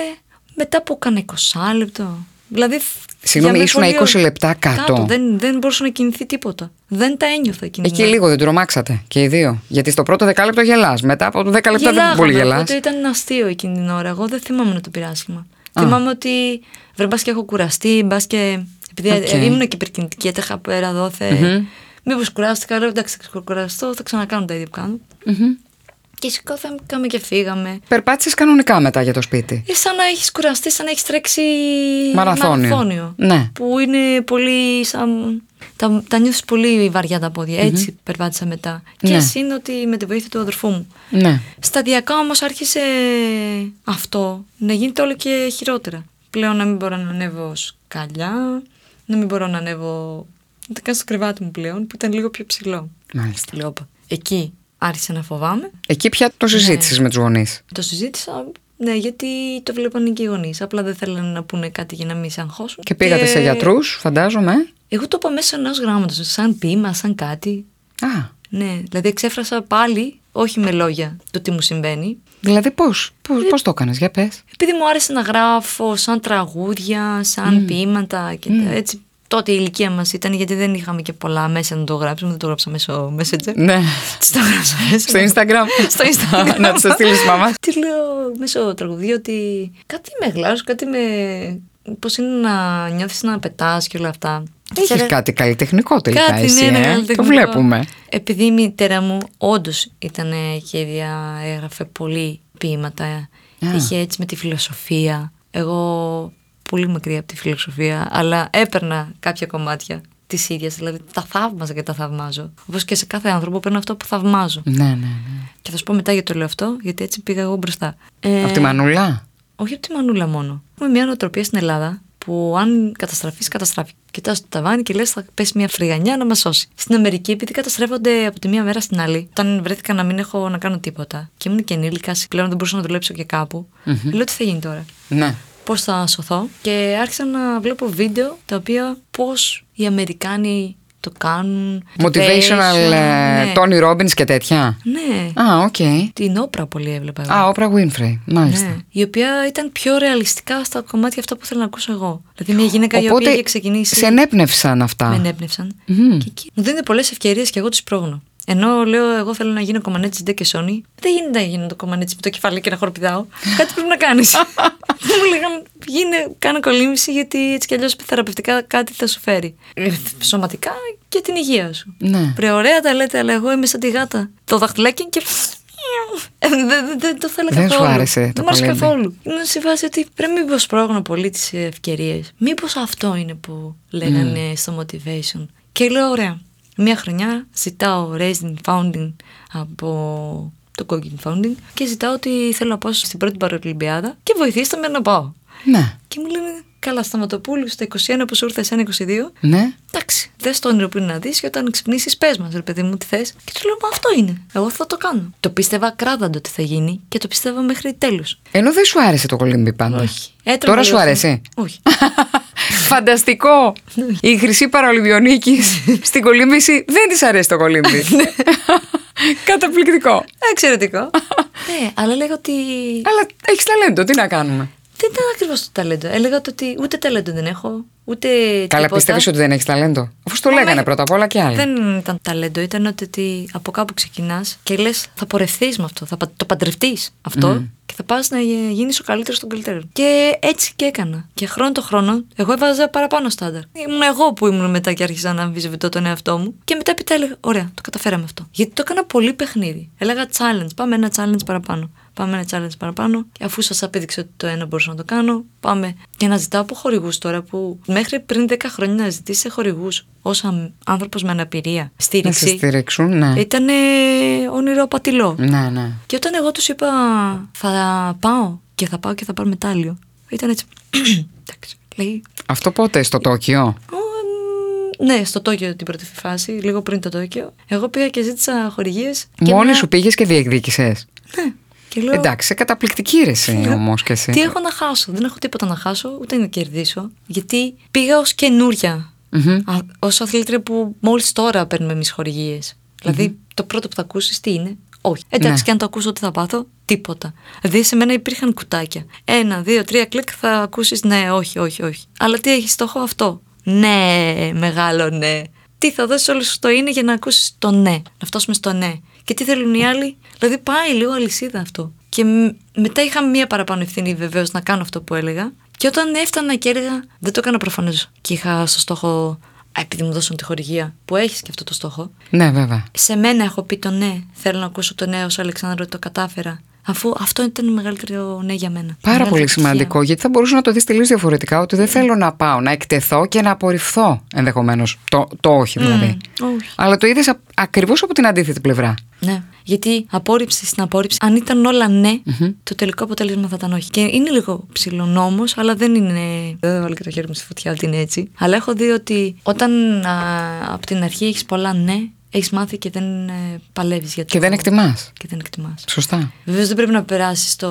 μετά από κάνα είκοσι λεπτό. Δηλαδή. Συγγνώμη, ήσουν είκοσι λεπτά κάτω. κάτω. Δεν, δεν μπορούσε να κινηθεί τίποτα. Δεν τα ένιωθα εκείνη. Εκεί λίγο δεν τρομάξατε και οι δύο. Γιατί στο πρώτο δεκάλεπτο γελάς. Μετά από το δέκα λεπτά δεν πολύ γελάς. Οπότε ήταν αστείο εκείνη την ώρα. Εγώ δεν θυμάμαι να το πήρα άσχημα. Θυμάμαι ότι βρε μπας και έχω κουραστεί, μπας και. Επειδή okay. ήμουν και υπερκινητική, έτρεχα πέρα δόθε. Mm-hmm. Μήπως κουράστηκα, λέω εντάξει, θα κουραστώ, θα ξανακάνω τα ίδια που κάνω. Mm-hmm. Και σηκώθηκαμε και φύγαμε. Περπάτησες κανονικά μετά για το σπίτι. Ε, σαν να έχεις κουραστεί, σαν να έχεις τρέξει μαραθώνιο. μαραθώνιο. Ναι. Που είναι πολύ σαν. Τα, τα νιώθεις πολύ βαριά τα πόδια. Mm-hmm. Έτσι περπάτησα μετά. Ναι. Και εσύ είναι ότι με τη βοήθεια του αδερφού μου. Ναι. Σταδιακά όμως άρχισε αυτό να γίνεται όλο και χειρότερα. Πλέον να μην μπορώ να ανέβω σκαλιά, να μην μπορώ να ανέβω. Να τα κάνω στο κρεβάτι μου πλέον, που ήταν λίγο πιο ψηλό. Μάλιστα. Λέω, εκεί άρχισα να φοβάμαι. Εκεί πια το συζήτησες ναι. με τους γονείς? Το συζήτησα, ναι, γιατί το βλέπανε και οι γονείς. Απλά δεν θέλανε να πούνε κάτι για να μην σε αγχώσουν. Και πήγατε και... σε γιατρούς, φαντάζομαι. Εγώ το είπα μέσω ενός γράμματος, σαν ποίημα, σαν κάτι. Α. Ναι, δηλαδή εξέφρασα πάλι, όχι με λόγια, το τι μου συμβαίνει. Δηλαδή πώς, πώς, ε, πώς το έκανες, για πες. Επειδή μου άρεσε να γράφω σαν τραγούδια, σαν mm. ποίηματα και mm. έτσι. τότε η ηλικία μας ήταν, γιατί δεν είχαμε και πολλά μέσα να το γράψουμε, δεν το γράψαμε μέσω Messenger. Ναι. Το γράψα μέσα. Στο Instagram. Στο Instagram. Να το στείλεις μαμά. Τι λέω μέσω τραγουδίου, ότι κάτι με γλάρος, κάτι με. Πώς είναι να νιώθεις να πετάς και όλα αυτά. Έχεις Χαίρε... κάτι καλλιτεχνικό τελικά κάτι, εσύ, ναι, ε? καλλιτεχνικό. Το βλέπουμε. Επειδή η μητέρα μου όντως ήταν και έγραφε πολύ ποίηματα. Α. Είχε έτσι με τη φιλοσοφία. Εγώ πολύ μακριά από τη φιλοσοφία, αλλά έπαιρνα κάποια κομμάτια της ίδιας. Δηλαδή τα θαύμαζα και τα θαυμάζω. Όπως και σε κάθε άνθρωπο παίρνω αυτό που θαυμάζω. Ναι, ναι, ναι. Και θα σου πω μετά γιατί το λέω αυτό, γιατί έτσι πήγα εγώ μπροστά. Ε... Από τη Μανούλα? Όχι από τη Μανούλα μόνο. Έχουμε μια νοοτροπία στην Ελλάδα που αν καταστραφείς, καταστράφει. Κοιτάς το ταβάνι και λες θα πέσει μια φρυγανιά να μας σώσει. Στην Αμερική, επειδή καταστρέφονται από τη μία μέρα στην άλλη, όταν βρέθηκα να μην έχω να κάνω τίποτα και ήμουν και ενήλικα, πλέον δεν μπορούσα να δουλέψω και κάπου, mm-hmm. λέω τι θα γίνει τώρα. Ναι. Πώς θα σωθώ. Και άρχισα να βλέπω βίντεο τα οποία πώς οι Αμερικάνοι το κάνουν. Motivational, ναι. Tony Robbins και τέτοια. Ναι. Α, οκ. Okay. Την Όπρα πολύ έβλεπα εγώ. Α, Όπρα Winfrey, μάλιστα. Ναι. Η οποία ήταν πιο ρεαλιστικά στα κομμάτια αυτά που θέλω να ακούσω εγώ. Δηλαδή μια γυναίκα Οπότε, η οποία είχε ξεκινήσει. Σε ενέπνευσαν αυτά. Με ενέπνευσαν. Mm. Και εκεί μου δίνετε πολλές ευκαιρίες και εγώ τις πρόγνω. Ενώ λέω, εγώ θέλω να γίνω κομμανέτσι ντε και Sony. Δεν γίνεται να γίνω το κομμανέτσι με το κεφάλι και να χορπηδάω. Κάτι πρέπει να κάνεις. Μου λέγανε, γίνε, κάνε κολύμβηση, γιατί έτσι κι αλλιώς θεραπευτικά κάτι θα σου φέρει. Σωματικά και την υγεία σου. Ναι. Πρε ωραία τα λέτε, αλλά εγώ είμαι σαν τη γάτα. Το δαχτυλάκι και. Δεν δε, δε, το θέλω καθόλου. Δεν σου άρεσε το Δεν μου άρεσε καθόλου. Είναι σε βάση ότι πρέπει μήπως πρόγνω πολύ τις ευκαιρίες. Μήπως αυτό είναι που λέγανε mm. στο motivation. Και λέω, ωραία. Μία χρονιά ζητάω Raising Founding από το Cooking Founding και ζητάω ότι θέλω να πάω στην πρώτη Παραολυμπιάδα και βοηθήστε με να πάω. Ναι. Και μου λένε, καλά, Σταματοπούλου, στα είκοσι ένα που σου ήρθε εσένα είκοσι δύο. Ναι. Εντάξει, δες το όνειρο που είναι να δεις και όταν ξυπνήσεις πες μας, ρε παιδί μου, τι θες. Και του λέω, μα αυτό είναι. Εγώ θα το κάνω. Το πίστευα κράδαντο ότι θα γίνει και το πίστευα μέχρι τέλους. Ενώ δεν σου άρεσε το κολύμπι πάντα. Όχι. Έτρωγα Τώρα σου αρέσει. Όχι. Φανταστικό! Η Χρυσή Παραολυμπιονίκη στην κολύμβηση δεν της αρέσει το κολύμπι. Καταπληκτικό. Εξαιρετικό. Ναι, αλλά λέγω ότι. Αλλά έχεις ταλέντο, τι να κάνουμε. Δεν ήταν ακριβώς το ταλέντο. Έλεγα ότι ούτε ταλέντο δεν έχω, ούτε. Καλά, πίστευες ότι δεν έχεις ταλέντο. Αφού το λέγανε πρώτα απ' όλα και άλλοι. Δεν ήταν ταλέντο. Ήταν ότι από κάπου ξεκινάς και λες θα πορευθείς με αυτό, θα το παντρευτείς αυτό mm. και θα πας να γίνεις ο καλύτερος των καλύτερων. Και έτσι και έκανα. Και χρόνο το χρόνο, εγώ έβαζα παραπάνω στάνταρ. Ήμουν εγώ που ήμουν μετά και άρχισα να αμφισβητώ τον εαυτό μου. Και μετά έπειτα έλεγα, ωραία, το καταφέραμε αυτό. Γιατί το έκανα πολύ παιχνίδι. Έλεγα challenge, πάμε ένα challenge παραπάνω. Πάμε ένα challenge παραπάνω. Και αφού σας απέδειξε ότι το ένα μπορούσα να το κάνω, πάμε. Και να ζητάω από χορηγούς τώρα που μέχρι πριν δέκα χρόνια να ζητήσει σε χορηγούς ως άνθρωπος με αναπηρία στήριξη. Να σε στηρίξουν, ναι. Ήταν όνειρο πατηλό. Ναι, ναι. Και όταν εγώ τους είπα θα πάω και θα πάω και θα πάρω μετάλλιο, ήταν έτσι. Εντάξει, λέει. Αυτό πότε, στο Τόκιο? Ναι, στο Τόκιο την πρώτη φάση, λίγο πριν το Τόκιο. Εγώ πήγα και ζήτησα χορηγίες. Μόνη μια... σου πήγες και διεκδίκησες? Ναι. Και λέω, εντάξει, καταπληκτική ρεσί όμως και εσύ. Τι έχω να χάσω? Δεν έχω τίποτα να χάσω, ούτε να κερδίσω. Γιατί πήγα ως καινούρια. Mm-hmm. Α, ως αθλήτρια που μόλις τώρα παίρνουμε εμείς χορηγίες. Mm-hmm. Δηλαδή, το πρώτο που θα ακούσεις τι είναι? Όχι. Εντάξει, ναι. Και αν το ακούσω, τι θα πάθω? Τίποτα. Δηλαδή, σε μένα υπήρχαν κουτάκια. Ένα, δύο, τρία κλικ θα ακούσεις ναι, όχι, όχι, όχι. Αλλά τι έχει στόχο αυτό? Ναι, μεγάλο ναι. Τι θα δώσεις όλο στο είναι για να ακούσεις το ναι? Να φτάσουμε στο ναι. Και τι θέλουν οι άλλοι? Δηλαδή πάει λίγο αλυσίδα αυτό. Και μ- μετά είχα μία παραπάνω ευθύνη βεβαίως να κάνω αυτό που έλεγα. Και όταν έφτανα και έλεγα, δεν το έκανα προφανώς. Και είχα στο στόχο, α, επειδή μου δώσαν τη χορηγία, που έχεις και αυτό το στόχο. Ναι, βέβαια. Σε μένα έχω πει το ναι. Θέλω να ακούσω το ναι ως Αλεξάνδρα ότι το κατάφερα. Αφού αυτό ήταν το μεγαλύτερο ναι για μένα. Πάρα πολύ σημαντικό, γιατί θα μπορούσε να το δεις τελείως διαφορετικά, ότι δεν mm. θέλω να πάω, να εκτεθώ και να απορριφθώ ενδεχομένως. Το, το όχι δηλαδή. Mm, όχι. Αλλά το είδες ακριβώς από την αντίθετη πλευρά. Ναι, γιατί απόρριψη στην απόρριψη, αν ήταν όλα ναι, mm-hmm. το τελικό αποτέλεσμα θα ήταν όχι. Και είναι λίγο ψηλονόμος, αλλά δεν είναι. Δεν θα βάλω και το χέρι μου στη φωτιά ότι είναι έτσι. Αλλά έχω δει ότι όταν α, από την αρχή έχεις πολλά ναι, έχεις μάθει και δεν ε, παλεύεις για το. Και δεν εκτιμάς. Και δεν εκτιμάς. Σωστά. Βεβαίως δεν πρέπει να περάσεις το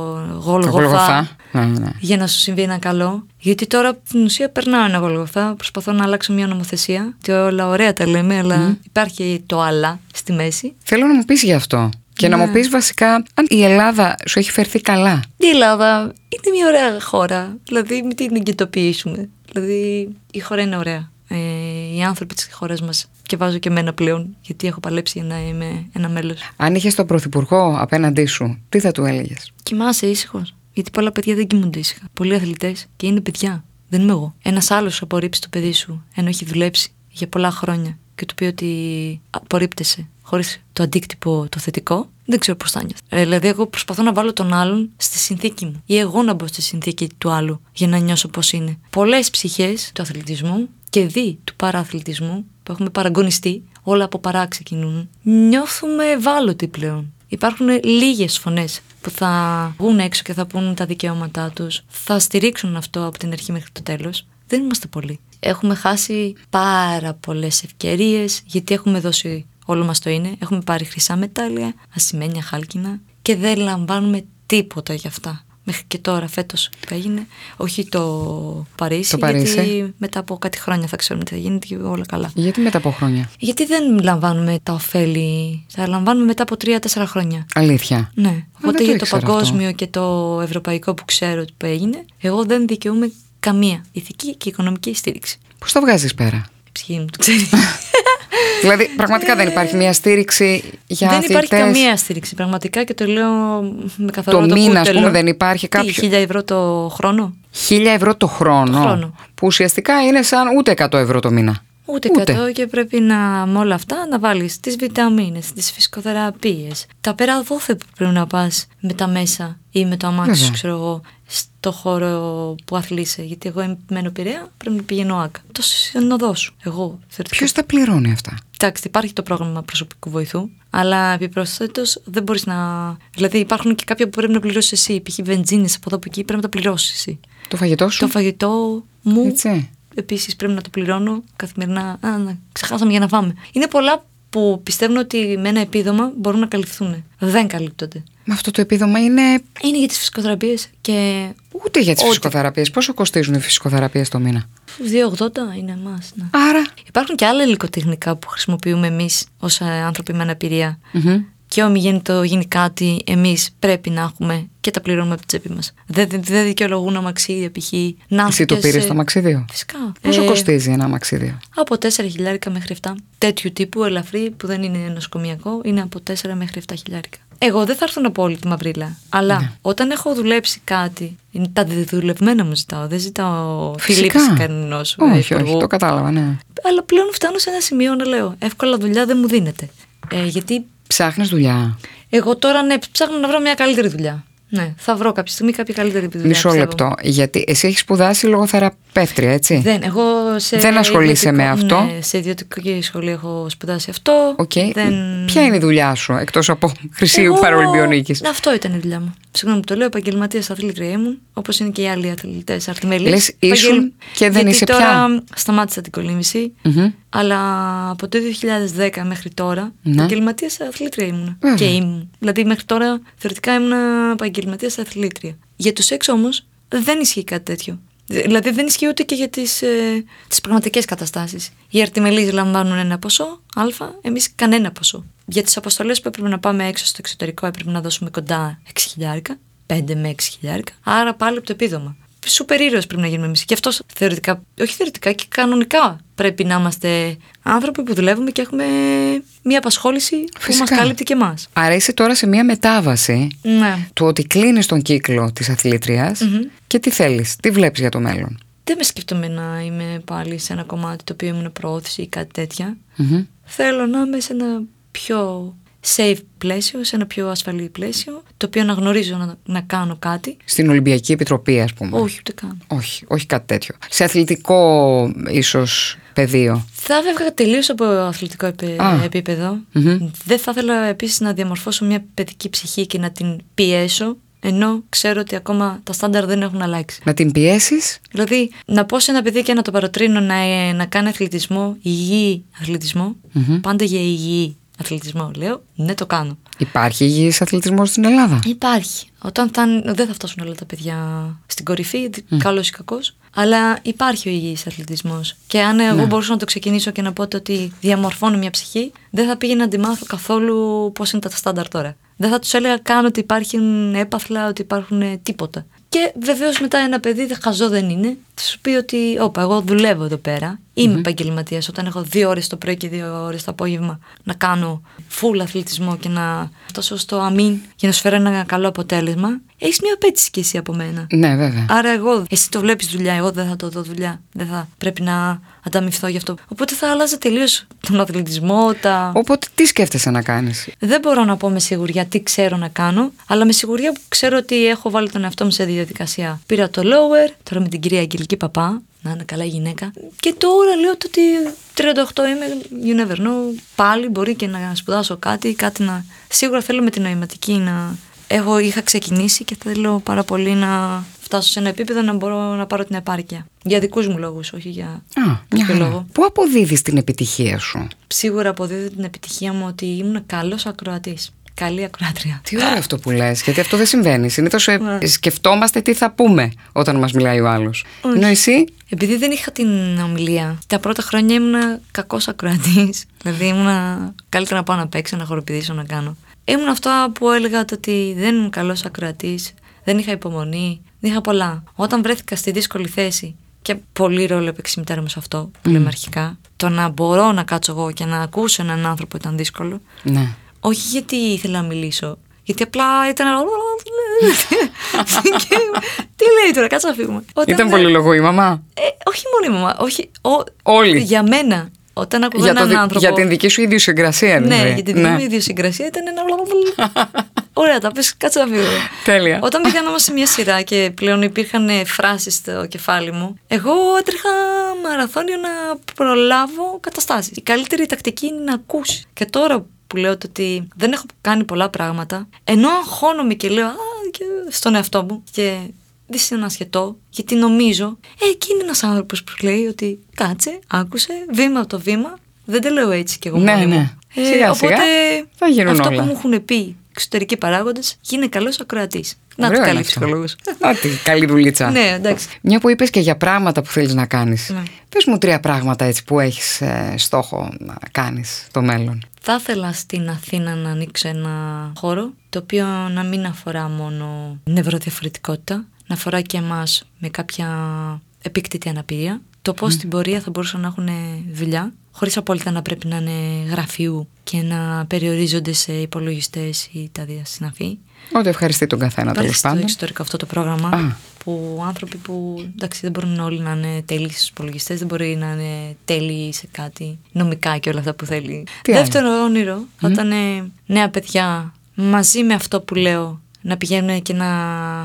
Γολγοθά ναι, ναι. για να σου συμβεί ένα καλό. Γιατί τώρα στην ουσία περνάω ένα Γολγοθά. Προσπαθώ να αλλάξω μια νομοθεσία. Και όλα ωραία τα λέμε, αλλά mm. υπάρχει το αλλά στη μέση. Θέλω να μου πεις γι' αυτό. Και ναι. να μου πεις βασικά αν η Ελλάδα σου έχει φερθεί καλά. Η Ελλάδα είναι μια ωραία χώρα. Δηλαδή μην την εγκαιτοποιήσουμε. Δηλαδή η χώρα είναι ωραία. Ε, οι άνθρωποι της χώρας μας, και βάζω και εμένα πλέον, γιατί έχω παλέψει για να είμαι ένα μέλος. Αν είχες τον πρωθυπουργό απέναντί σου, τι θα του έλεγες? Κοιμάσαι ήσυχος. Γιατί πολλά παιδιά δεν κοιμούνται ήσυχα. Πολλοί αθλητές και είναι παιδιά. Δεν είμαι εγώ. Ένας άλλος απορρίψει το παιδί σου, ενώ έχει δουλέψει για πολλά χρόνια, και του πει ότι απορρίπτεσαι χωρίς το αντίκτυπο το θετικό, δεν ξέρω πώς θα νιώθει. Ε, δηλαδή, εγώ προσπαθώ να βάλω τον άλλον στη συνθήκη μου, ή εγώ να μπω στη συνθήκη του άλλου για να νιώσω πώς είναι. Πολλές ψυχές του αθλητισμού και δι του παρααθλητισμού που έχουμε παραγωνιστεί, όλα από παρά ξεκινούν, νιώθουμε ευάλωτοι πλέον. Υπάρχουν λίγες φωνές που θα βγουν έξω και θα πούν τα δικαιώματά τους, θα στηρίξουν αυτό από την αρχή μέχρι το τέλος. Δεν είμαστε πολλοί. Έχουμε χάσει πάρα πολλές ευκαιρίες, γιατί έχουμε δώσει όλο μας το είναι. Έχουμε πάρει χρυσά μετάλλια, ασημένια χάλκινα, και δεν λαμβάνουμε τίποτα γι' αυτά. Μέχρι και τώρα, φέτος που έγινε, όχι το Παρίσι, το Παρίσι, γιατί μετά από κάτι χρόνια θα ξέρουμε τι θα γίνει και όλα καλά. Γιατί μετά από χρόνια? Γιατί δεν λαμβάνουμε τα ωφέλη, θα λαμβάνουμε μετά από τρία τέσσερα χρόνια. Αλήθεια? Ναι. Οπότε το για το παγκόσμιο αυτό. Και το ευρωπαϊκό που ξέρω που έγινε, εγώ δεν δικαιούμαι καμία ηθική και οικονομική στήριξη. Πώς το βγάζεις πέρα? Η ψυχή μου το ξέρει. Δηλαδή, πραγματικά δεν υπάρχει μια στήριξη για δεν αθλητές? Δεν υπάρχει καμία στήριξη, πραγματικά, και το λέω με καθαρό το, το μήνα, ας πούμε, δεν υπάρχει κάποιο. Τι, χίλια ευρώ το χρόνο. Χίλια ευρώ το χρόνο, το χρόνο. Που ουσιαστικά είναι σαν ούτε εκατό ευρώ το μήνα. Ούτε, ούτε εκατό, και πρέπει να, με όλα αυτά να βάλεις τις βιταμίνες, τις φυσικοθεραπείες, τα πέρα δόθε που πρέπει να πας με τα μέσα ή με το αμάξι σου, ξέρω εγώ, στο χώρο που αθλείσαι. Γιατί εγώ μένω Πειραιά, πρέπει να πηγαίνω άκα. Το συνοδό σου. Εγώ θεωρητικά. Ποιος τα πληρώνει αυτά? Εντάξει, υπάρχει το πρόγραμμα προσωπικού βοηθού, αλλά επιπροσθέτως δεν μπορείς να. Δηλαδή, υπάρχουν και κάποια που πρέπει να πληρώσεις εσύ. Π.χ. βενζίνες από εδώ από εκεί πρέπει να τα πληρώσεις εσύ. Το φαγητό σου? Το φαγητό μου. Έτσι. Επίσης πρέπει να το πληρώνω καθημερινά. Α, να, ξεχάσαμε για να φάμε. Είναι πολλά που πιστεύουν ότι με ένα επίδομα μπορούν να καλυφθούν. Δεν καλύπτονται. Μα αυτό το επίδομα είναι. Είναι για τις φυσικοθεραπείες και. Ούτε για τις Ό, φυσικοθεραπείες. Πόσο κοστίζουν οι φυσικοθεραπείες το μήνα? δύο ογδόντα είναι εμάς. Ναι. Άρα. Υπάρχουν και άλλα υλικοτεχνικά που χρησιμοποιούμε εμείς ως άνθρωποι με αναπηρία. Mm-hmm. Και όμοι το γίνει κάτι, εμείς πρέπει να έχουμε και τα πληρώνουμε από την τσέπη μας. Δεν, δεν, δεν δικαιολογούν αμαξίδια, π.χ. Εσύ το πήρες σε... το αμαξίδιο? Φυσικά. Πόσο ε, κοστίζει ένα αμαξίδιο? Από τέσσερα χιλιάρικα μέχρι επτά. Τέτοιου τύπου ελαφρύ που δεν είναι νοσοκομιακό είναι από τέσσερα μέχρι επτά χιλιάρικα. Εγώ δεν θα έρθω να πω όλη τη μαυρίλα. Αλλά ναι. Όταν έχω δουλέψει κάτι, είναι τα δεδουλευμένα μου ζητάω. Δεν ζητάω φιλήψη κανενός. Όχι, όχι, το κατάλαβα, ναι. Αλλά πλέον φτάνω σε ένα σημείο να λέω: εύκολα δουλειά δεν μου δίνεται. Ε, γιατί. Ψάχνεις δουλειά? Εγώ τώρα ναι, ψάχνω να βρω μια καλύτερη δουλειά. Ναι, θα βρω κάποια στιγμή κάποια καλύτερη δουλειά. Μισό λεπτό. Γιατί εσύ έχεις σπουδάσει λογοθεραπεύτρια, έτσι? Δεν, εγώ σε δεν ασχολείσαι με αυτό. Ναι, σε ιδιωτική σχολή έχω σπουδάσει αυτό. Okay. Δεν... Ποια είναι η δουλειά σου εκτός από χρυσή εγώ... παραολυμπιονίκης? Αυτό ήταν η δουλειά μου. Συγγνώμη που το λέω, επαγγελματίας αθλήτρια ήμουν, όπως είναι και οι άλλοι αθλητές αρτιμελείς. Λες ήσουν Παγγελ... και δεν γιατί είσαι τώρα πια. Σταμάτησα την κολύμβηση, mm-hmm. αλλά από το δύο χιλιάδες δέκα μέχρι τώρα ναι. επαγγελματίας αθλήτρια ήμουν. Βέβαια. Και ήμουν. Δηλαδή μέχρι τώρα θεωρητικά ήμουν επαγγελματίας αθλήτρια. Για τους έξω όμως δεν ισχύει κάτι τέτοιο. Δηλαδή δεν ισχύει ούτε και για τις, ε, τις πραγματικές καταστάσεις. Οι αρτιμελείς λαμβάνουν ένα ποσό, α, εμείς κανένα ποσό. Για τις αποστολές που έπρεπε να πάμε έξω στο εξωτερικό έπρεπε να δώσουμε κοντά έξι χιλιάρικα, πέντε με έξι χιλιάρικα. Άρα πάλι από το επίδομα. Σούπερ ήρωες πρέπει να γίνουμε εμείς. Και αυτό θεωρητικά, όχι θεωρητικά και κανονικά πρέπει να είμαστε άνθρωποι που δουλεύουμε και έχουμε μια απασχόληση Φυσικά. που μας καλύπτει και εμάς. Άρα είσαι τώρα σε μια μετάβαση ναι. του ότι κλείνεις τον κύκλο της αθλήτριας mm-hmm. και τι θέλεις, τι βλέπεις για το μέλλον? Δεν με σκέφτομαι να είμαι πάλι σε ένα κομμάτι το οποίο ήμουν προώθηση ή κάτι τέτοια. Mm-hmm. Θέλω να είμαι σε ένα πιο safe πλαίσιο, σε ένα πιο ασφαλή πλαίσιο, το οποίο να γνωρίζω να, να κάνω κάτι. Στην Ολυμπιακή Επιτροπή, ας πούμε? Όχι, ούτε καν. Όχι, όχι κάτι τέτοιο. Σε αθλητικό ίσως πεδίο? Θα φεύγα τελείως από αθλητικό επί... επίπεδο. Mm-hmm. Δεν θα ήθελα επίσης να διαμορφώσω μια παιδική ψυχή και να την πιέσω, ενώ ξέρω ότι ακόμα τα στάνταρ δεν έχουν αλλάξει. Να την πιέσεις? Δηλαδή, να πω σε ένα παιδί και να το παροτρύνω να, να κάνει αθλητισμό, υγιή αθλητισμό, mm-hmm. πάντα για υγιή αθλητισμό, λέω, ναι, το κάνω. Υπάρχει υγιής αθλητισμός στην Ελλάδα? Υπάρχει. Όταν θα, δεν θα φτάσουν όλα τα παιδιά στην κορυφή, mm. καλός ή κακός, αλλά υπάρχει ο υγιής αθλητισμός. Και αν εγώ ναι. μπορούσα να το ξεκινήσω και να πω ότι διαμορφώνω μια ψυχή, δεν θα πήγαινα να τη μάθω καθόλου πώς είναι τα στάνταρ τώρα. Δεν θα τους έλεγα καν ότι υπάρχουν έπαθλα, ότι υπάρχουν τίποτα. Και βεβαίως μετά ένα παιδί χαζό δεν είναι. Θα σου πει ότι, όπα, εγώ δουλεύω εδώ πέρα. Είμαι mm-hmm. επαγγελματίας. Όταν έχω δύο ώρες το πρωί και δύο ώρες το απόγευμα να κάνω full αθλητισμό και να φτάσω στο αμήν για να σου φέρω ένα καλό αποτέλεσμα, έχεις μια απέτηση κι εσύ από μένα. Ναι, βέβαια. Άρα εγώ, εσύ το βλέπεις δουλειά, εγώ δεν θα το δω δουλειά. Δεν θα πρέπει να ανταμυφθώ γι' αυτό. Οπότε θα άλλαζε τελείως τον αθλητισμό. Τα... Οπότε τι σκέφτεσαι να κάνεις? Δεν μπορώ να πω με σιγουριά τι ξέρω να κάνω, αλλά με σιγουριά που ξέρω ότι έχω βάλει τον εαυτό μου σε διαδικασία. Πήρα το lower, τώρα με την κυρία Αγγελική Παπά, να είναι καλά γυναίκα. Και τώρα λέω ότι τριάντα οκτώ είμαι, you never know. Πάλι μπορεί και να σπουδάσω κάτι, κάτι να. Σίγουρα θέλω με την νοηματική να. Εγώ είχα ξεκινήσει και θέλω πάρα πολύ να φτάσω σε ένα επίπεδο να μπορώ να πάρω την επάρκεια. Για δικούς μου λόγους, όχι για Α, κάποιο λόγο. Πού αποδίδεις την επιτυχία σου? Σίγουρα αποδίδω την επιτυχία μου ότι ήμουν καλός ακροατής. Καλή ακροάτρια. Τι ωραίο αυτό που λες, γιατί αυτό δεν συμβαίνει. Συνήθως ε, σκεφτόμαστε τι θα πούμε όταν μας μιλάει ο άλλος. Ενώ εσύ. Επειδή δεν είχα την ομιλία, τα πρώτα χρόνια ήμουν κακός ακροατής. Δηλαδή ήμουν καλύτερα να πάω να παίξω, να χοροπηδήσω, να κάνω. Ήμουν αυτό που έλεγα ότι δεν ήμουν καλός ακροατής, δεν είχα υπομονή, δεν είχα πολλά. Όταν βρέθηκα στη δύσκολη θέση, και πολύ ρόλο έπαιξε η μητέρα μου σε αυτό που mm. λέμε αρχικά, το να μπορώ να κάτσω εγώ και να ακούσω έναν άνθρωπο ήταν δύσκολο. Ναι. Όχι γιατί ήθελα να μιλήσω, γιατί απλά ήταν. Τι λέει τώρα, κάτσε να φύγουμε. Ήταν πολύ λογό η μαμά. Ε, όχι μόνο η μαμά, όχι. Ο... Όλοι. Για μένα. Όταν ακούγα για έναν δι... άνθρωπο. Για την δική σου ιδιοσυγκρασία, δηλαδή. Ναι, για την δική μου ιδιοσυγκρασία ήταν ένα. Ωραία, τα πες, κάτσε να φύγω. Τέλεια. Όταν πήγαν όμως σε μια σειρά και πλέον υπήρχαν φράσεις στο κεφάλι μου, εγώ έτρεχα μαραθώνιο να προλάβω καταστάσεις. Η καλύτερη τακτική είναι να ακούσει. Και τώρα που λέω ότι δεν έχω κάνει πολλά πράγματα, ενώ αγχώνομαι και λέω α, και στον εαυτό μου και δεν συνασχετώ, γιατί νομίζω, ε, εκεί είναι ένας άνθρωπος που λέει ότι κάτσε, άκουσε, βήμα από το βήμα. Δεν το λέω έτσι κι εγώ ναι, μόνη ναι. μου. Ε, σιγά, οπότε σιγά, θα γίνουν αυτό όλα. που μου έχουν πει εξωτερικοί παράγοντες, γίνε καλός ακροατής. Να το καλή ψυχολόγος. Να τη καλή δουλίτσα. Ναι, εντάξει. Μια που είπες και για πράγματα που θέλεις να κάνεις. Ναι. Πες μου τρία πράγματα έτσι που έχεις ε, στόχο να κάνεις στο μέλλον. Θα ήθελα στην Αθήνα να ανοίξω ένα χώρο, το οποίο να μην αφορά μόνο νευροδιαφορετικότητα, να αφορά και εμάς με κάποια επίκτητη αναπηρία. Το πώς mm. στην πορεία θα μπορούσαν να έχουν δουλειά, χωρίς απόλυτα να πρέπει να είναι γραφείου και να περιορίζονται σε υπολογιστές ή τα διασυναφή. Ό,τι ευχαριστεί τον καθένα, τέλος πάντων. Στο εξωτερικό αυτό το πρόγραμμα. Α. Που άνθρωποι που εντάξει, δεν μπορούν όλοι να είναι τέλειοι στους υπολογιστές, δεν μπορεί να είναι τέλειοι σε κάτι νομικά και όλα αυτά που θέλει. Τι Δεύτερο άλλο? όνειρο θα mm. ήταν νέα παιδιά μαζί με αυτό που λέω να πηγαίνουν και να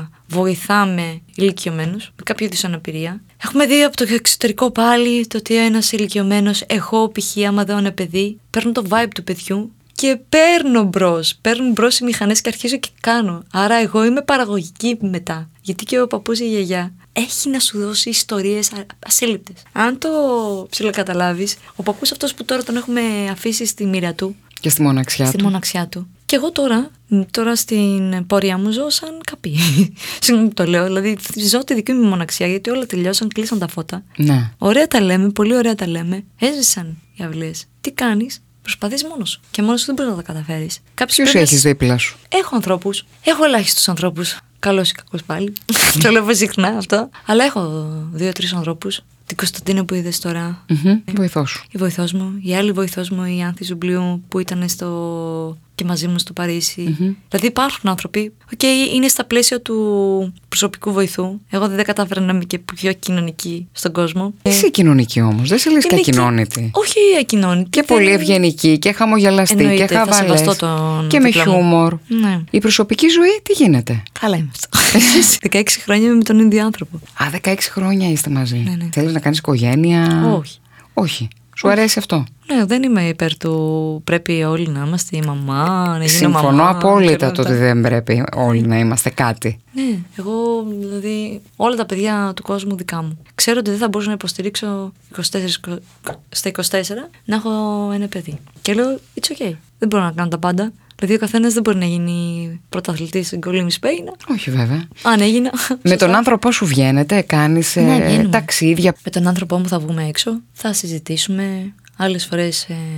βοηθάμε ηλικιωμένους με κάποιο είδους αναπηρία. Έχουμε δει από το εξωτερικό πάλι το ότι ένας ηλικιωμένος, εγώ π.χ. άμα δω ένα παιδί, παίρνω το vibe του παιδιού και παίρνω μπρος. Παίρνουν μπρος οι μηχανές και αρχίζω και κάνω. Άρα εγώ είμαι παραγωγική μετά. Γιατί και ο παππούς ή η γιαγιά έχει να σου δώσει ιστορίες ασύλληπτες. Αν το ψιλοκαταλάβεις, ο παππούς αυτός που τώρα τον έχουμε αφήσει στη μοίρα του. Και στη μοναξιά στη του. μοναξιά του. Και εγώ τώρα, τώρα στην πορεία μου ζω σαν καπί. Συγγνώμη το λέω, δηλαδή ζω τη δική μου μοναξιά γιατί όλα τελειώσαν, κλείσαν τα φώτα. Ναι. Ωραία τα λέμε, πολύ ωραία τα λέμε. Έζησαν οι αυλές. Τι κάνεις? Προσπαθείς μόνος σου. Και μόνος σου δεν μπορείς να τα καταφέρεις. Ποιους έχεις δίπλα σου? Έχω ανθρώπους. Έχω ελάχιστους ανθρώπους. Καλός ή κακός πάλι. Το λέω συχνά αυτό. Αλλά έχω δύο-τρεις ανθρώπους. Την Κωνσταντίνα που είδες τώρα. Mm-hmm. Η βοηθός σου. Η βοηθός μου. Η άλλη βοηθός μου, η Άνθη Ζουμπλίου, που ήταν στο... και μαζί μου στο Παρίσι. Mm-hmm. Δηλαδή υπάρχουν άνθρωποι. Okay, είναι στα πλαίσια του προσωπικού βοηθού. Εγώ δεν κατάφερα να είμαι και πιο κοινωνική στον κόσμο. Είσαι κοινωνική όμως. Δεν σε λες και ακοινώνητη. Όχι ακοινώνητη. Και δεν... πολύ ευγενική και χαμογελαστή. Εννοείται, και χαβαλές. Τον και με χιούμορ. Ναι. Η προσωπική ζωή τι γίνεται? Καλά είμαι αυτό. δεκαέξι χρόνια είμαι με τον ίδιο άνθρωπο. Α, δεκαέξι χρόνια είστε μαζί. Ναι, ναι. Θέλεις να κάνεις οικογένεια? Όχι. Όχι. Σου Όχι. αρέσει αυτό? Ναι, δεν είμαι υπέρ του πρέπει όλοι να είμαστε η μαμά, να γίνω μαμά. Συμφωνώ απόλυτα το ότι δεν πρέπει όλοι να είμαστε κάτι. Ναι, εγώ δηλαδή όλα τα παιδιά του κόσμου δικά μου. Ξέρω ότι δεν θα μπορούσα να υποστηρίξω είκοσι τέσσερα, στα είκοσι τέσσερα να έχω ένα παιδί. Και λέω, it's okay. Δεν μπορώ να κάνω τα πάντα. Δηλαδή, ο καθένας δεν μπορεί να γίνει πρωταθλητής στην κολύμη Σπέινα. Όχι, βέβαια. Αν έγινα. Με τον άνθρωπό σου βγαίνετε, κάνεις ναι, ε, ταξίδια. Με τον άνθρωπό μου θα βγούμε έξω, θα συζητήσουμε. Άλλες φορές ε,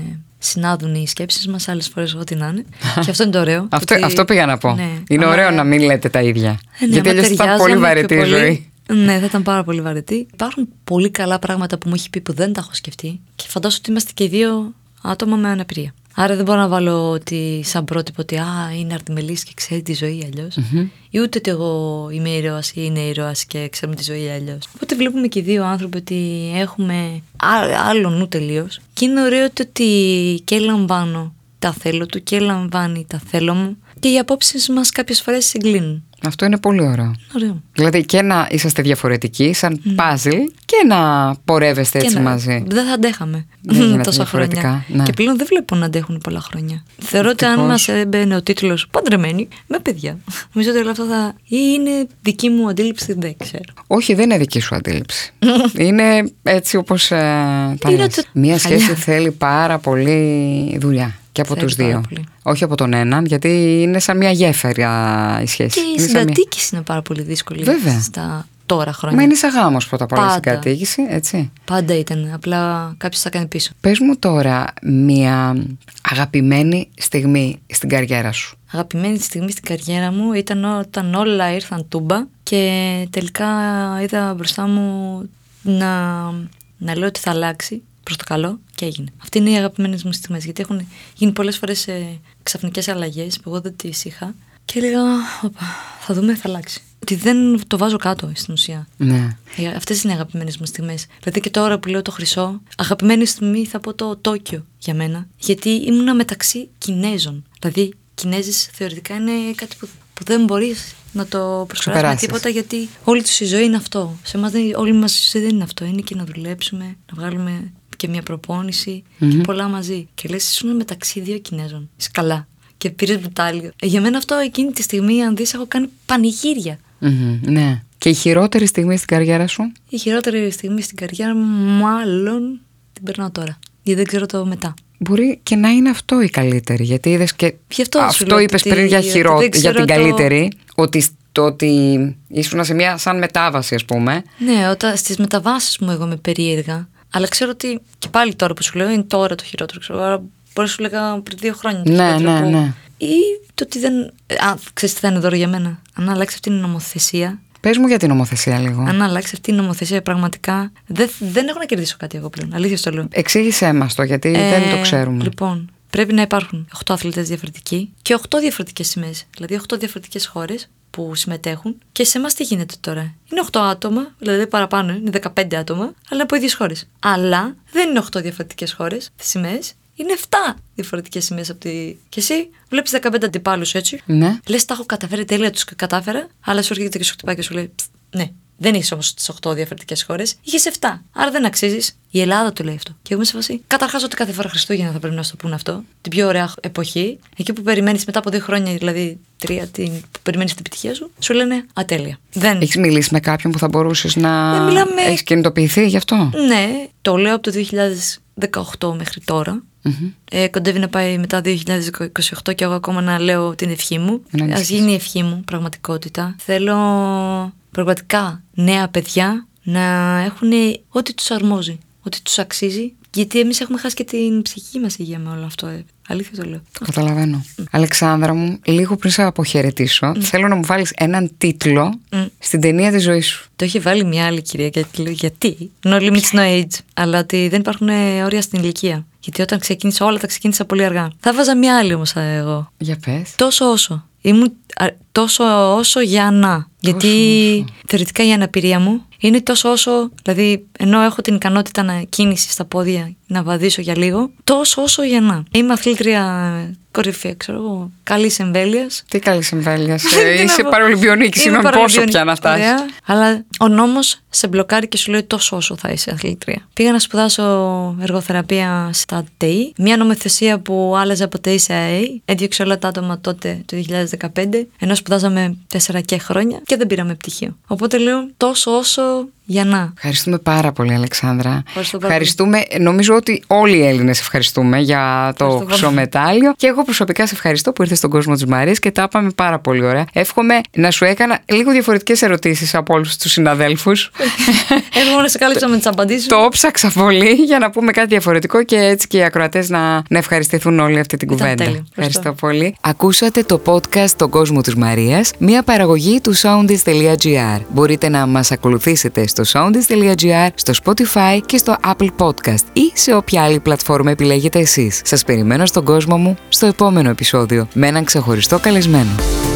συνάδουν οι σκέψεις μας, άλλες φορές ό,τι να είναι. Και αυτό είναι το ωραίο. αυτό, ότι... αυτό πήγα να πω. Ναι, είναι αλλά... ωραίο να μην λέτε τα ίδια. Ε, ναι, γιατί αλλιώς θα ήταν πολύ βαρετή η ζωή. Ναι, θα ήταν πάρα πολύ βαρετή. Υπάρχουν πολύ καλά πράγματα που μου έχει πει που δεν τα έχω σκεφτεί. Και φαντάζομαι ότι είμαστε και δύο άτομα με αναπηρία. Άρα δεν μπορώ να βάλω ότι σαν πρότυπο ότι α, είναι αρτιμελής και ξέρει τη ζωή αλλιώς. Mm-hmm. Ή ούτε ότι εγώ είμαι ήρωας ή είναι ήρωας και ξέρουμε τη ζωή αλλιώς. Οπότε βλέπουμε και δύο άνθρωποι ότι έχουμε άλλο νου τελείως. Και είναι ωραίο το ότι και λαμβάνω τα θέλω του και λαμβάνει τα θέλω μου. Και οι απόψεις μας κάποιες φορές συγκλίνουν. Αυτό είναι πολύ ωραίο. Ωραίο. Δηλαδή και να είσαστε διαφορετικοί, σαν mm. puzzle, και να πορεύεστε έτσι και να... μαζί. Δεν θα αντέχαμε τόσα χρόνια. Ναι. Και πλέον δεν βλέπω να αντέχουν πολλά χρόνια. Θεωρώ ότι αν μας έμπαινε ο τίτλος παντρεμένοι με παιδιά, νομίζω ότι όλο αυτό θα. Ή είναι δική μου αντίληψη, δεν ξέρω. Όχι, δεν είναι δική σου αντίληψη. Είναι έτσι όπως ε, τα λες. Το... Μία σχέση Χαλιά. Θέλει πάρα πολύ δουλειά. Και από τους δύο. Πολύ. Όχι από τον έναν, γιατί είναι σαν μια γέφυρα η σχέση. Και η συγκατοίκηση μια... είναι πάρα πολύ δύσκολη. Βέβαια. Στα τώρα χρόνια. Μα είναι σαν γάμος πρώτα απ' όλα η συγκατοίκηση, έτσι. Πάντα ήταν. Απλά κάποιος θα κάνει πίσω. Πες μου τώρα μια αγαπημένη στιγμή στην καριέρα σου. Αγαπημένη στιγμή στην καριέρα μου ήταν όταν όλα ήρθαν τούμπα και τελικά είδα μπροστά μου να, να λέω ότι θα αλλάξει προς το καλό και έγινε. Αυτή είναι οι αγαπημένες μου στιγμές, γιατί έχουν γίνει πολλές φορές ε, ξαφνικές αλλαγές που εγώ δεν τις είχα και έλεγα, οπα, θα δούμε, θα αλλάξει. Ότι δεν το βάζω κάτω στην ουσία. Ναι. Ε, αυτές είναι οι αγαπημένες μου στιγμές. Δηλαδή και τώρα που λέω το χρυσό, αγαπημένη στιγμή θα πω το Τόκιο για μένα, γιατί ήμουνα μεταξύ Κινέζων. Δηλαδή, Κινέζες θεωρητικά είναι κάτι που, που δεν μπορείς να το προσπεράσει με τίποτα, γιατί όλη τους η ζωή είναι αυτό. Σε εμάς όλη μας η ζωή δεν είναι αυτό. Είναι και να δουλέψουμε, να βγάλουμε και μια προπόνηση mm-hmm. και πολλά μαζί. Και λες, ήσουν μεταξύ δύο Κινέζων. Σκαλά. Και πήρες μπουτάλιο. Ε, για μένα αυτό εκείνη τη στιγμή, αν δεις, έχω κάνει πανηγύρια. Mm-hmm, ναι. Και η χειρότερη στιγμή στην καριέρα σου? Η χειρότερη στιγμή στην καριέρα μου, μάλλον την περνάω τώρα. Γιατί δεν ξέρω το μετά. Μπορεί και να είναι αυτό η καλύτερη. Γιατί είδες και. Αυτό, αυτό είπες τι, πριν για, χειρό... για την το... καλύτερη. Ότι το ότι ήσουν σε μια σαν μετάβαση, ας πούμε. Ναι, όταν στις μεταβάσεις μου εγώ είμαι περίεργα. Αλλά ξέρω ότι και πάλι τώρα που σου λέω είναι τώρα το χειρότερο. Ξέρω, άρα μπορεί να σου λέγα πριν δύο χρόνια. Το ναι, ναι, που... ναι. Ή το ότι δεν. Α, ξέρεις τι θα είναι δώρο για μένα. Αν αλλάξει αυτή η νομοθεσία. Πες μου για την νομοθεσία λίγο. Αν αλλάξει αυτή η νομοθεσία, πραγματικά δεν, δεν έχω να κερδίσω κάτι εγώ πλέον. Αλήθεια το λέω. Εξήγησέ μας το, γιατί ε, δεν το ξέρουμε. Λοιπόν, πρέπει να υπάρχουν οκτώ αθλητές διαφορετικοί και οκτώ διαφορετικές σημαίες. Δηλαδή οκτώ διαφορετικές χώρες που συμμετέχουν. Και σε εμάς τι γίνεται τώρα? Είναι οκτώ άτομα, δηλαδή παραπάνω, είναι δεκαπέντε άτομα, αλλά είναι από ίδιες χώρες. Αλλά δεν είναι οκτώ διαφορετικές χώρες, σημαίες. Είναι επτά διαφορετικές σημαίες από τη. Και εσύ βλέπεις δεκαπέντε αντιπάλους έτσι. Ναι. Λες, τα έχω καταφέρει τέλεια, τους κατάφερα, αλλά σου έρχεται και σου χτυπάει και σου λέει, ναι, δεν είσαι όμως στις οκτώ διαφορετικές χώρες, είχες επτά. Άρα δεν αξίζεις. Η Ελλάδα το λέει αυτό. Και εγώ είμαι σε φάση. Καταρχάς, ότι κάθε φορά Χριστούγεννα θα πρέπει να σου το πούνε αυτό. Την πιο ωραία εποχή. Εκεί που περιμένεις μετά από δύο χρόνια, δηλαδή τρία, την... που περιμένεις την επιτυχία σου, σου λένε ατέλεια. Δεν... Έχεις μιλήσει με κάποιον που θα μπορούσες να. Μιλάμε... Έχεις κινητοποιηθεί γι' αυτό? Ναι, το λέω από το δύο χιλιάδες δεκαοκτώ μέχρι τώρα. Mm-hmm. Ε, κοντεύει να πάει μετά δύο χιλιάδες είκοσι οκτώ και εγώ ακόμα να λέω την ευχή μου. Ας γίνει η ευχή μου πραγματικότητα. Θέλω πραγματικά νέα παιδιά να έχουν ό,τι τους αρμόζει, ό,τι τους αξίζει. Γιατί εμείς έχουμε χάσει και την ψυχική μας υγεία με όλο αυτό. Ε. Αλήθεια το λέω. Καταλαβαίνω. Mm. Αλεξάνδρα μου, λίγο πριν σε αποχαιρετήσω, mm. θέλω να μου βάλεις έναν τίτλο mm. στην ταινία της ζωής σου. Το είχε βάλει μια άλλη κυρία και λέω γιατί. No limits, no age. Αλλά ότι δεν υπάρχουν όρια στην ηλικία. Γιατί όταν ξεκίνησα όλα τα ξεκίνησα πολύ αργά. Θα βάζα μια άλλη όμως εγώ. Για πες. Τόσο όσο. Ήμουν τόσο όσο για να. Γιατί όσο. Θεωρητικά η αναπηρία μου είναι τόσο όσο, δηλαδή ενώ έχω την ικανότητα να κίνηση στα πόδια, να βαδίσω για λίγο, τόσο όσο για να. Είμαι αθλήτρια κορυφαία, ξέρω εγώ, καλής εμβέλειας. Τι καλής εμβέλειας, είσαι παραολυμπιονίκη, συγγνώμη, πόσο πια να φτάσεις. Αλλά ο νόμος σε μπλοκάρει και σου λέει τόσο όσο θα είσαι αθλήτρια. Πήγα να σπουδάσω εργοθεραπεία στα ΤΕΙ, μια νομοθεσία που άλλαζε από ΤΕΙ σε ΑΕΗ, έδιωξε όλα τα άτομα τότε το δύο χιλιάδες δεκαπέντε, ενώ σπουδάζαμε τέσσερα και χρόνια και δεν πήραμε πτυχίο. Οπότε λέω τόσο όσο Για να. Ευχαριστούμε πάρα πολύ, Αλεξάνδρα. Ευχαριστούμε. Ευχαριστούμε. Νομίζω ότι όλοι οι Έλληνες ευχαριστούμε για το Ξωμετάλλιο. Και εγώ προσωπικά σε ευχαριστώ που ήρθες στον κόσμο της Μαρίας και τα είπαμε πάρα πολύ ωραία. Εύχομαι να σου έκανα λίγο διαφορετικές ερωτήσεις από όλους τους συναδέλφους. Εγώ να σε κάλυψα με τις απαντήσεις. Το ψάξα πολύ για να πούμε κάτι διαφορετικό και έτσι και οι ακροατές να, να ευχαριστηθούν όλη αυτή την κουβέντα. Τέλειο. Ευχαριστώ πολύ. Ακούσατε το podcast «Τον κόσμο της Μαρίας», μια παραγωγή του soundis τελεία gr. Μπορείτε να μας ακολουθήσετε στο soundis τελεία gr, στο Spotify και στο Apple Podcast ή σε όποια άλλη πλατφόρμα επιλέγετε εσείς. Σας περιμένω στον κόσμο μου στο επόμενο επεισόδιο με έναν ξεχωριστό καλεσμένο.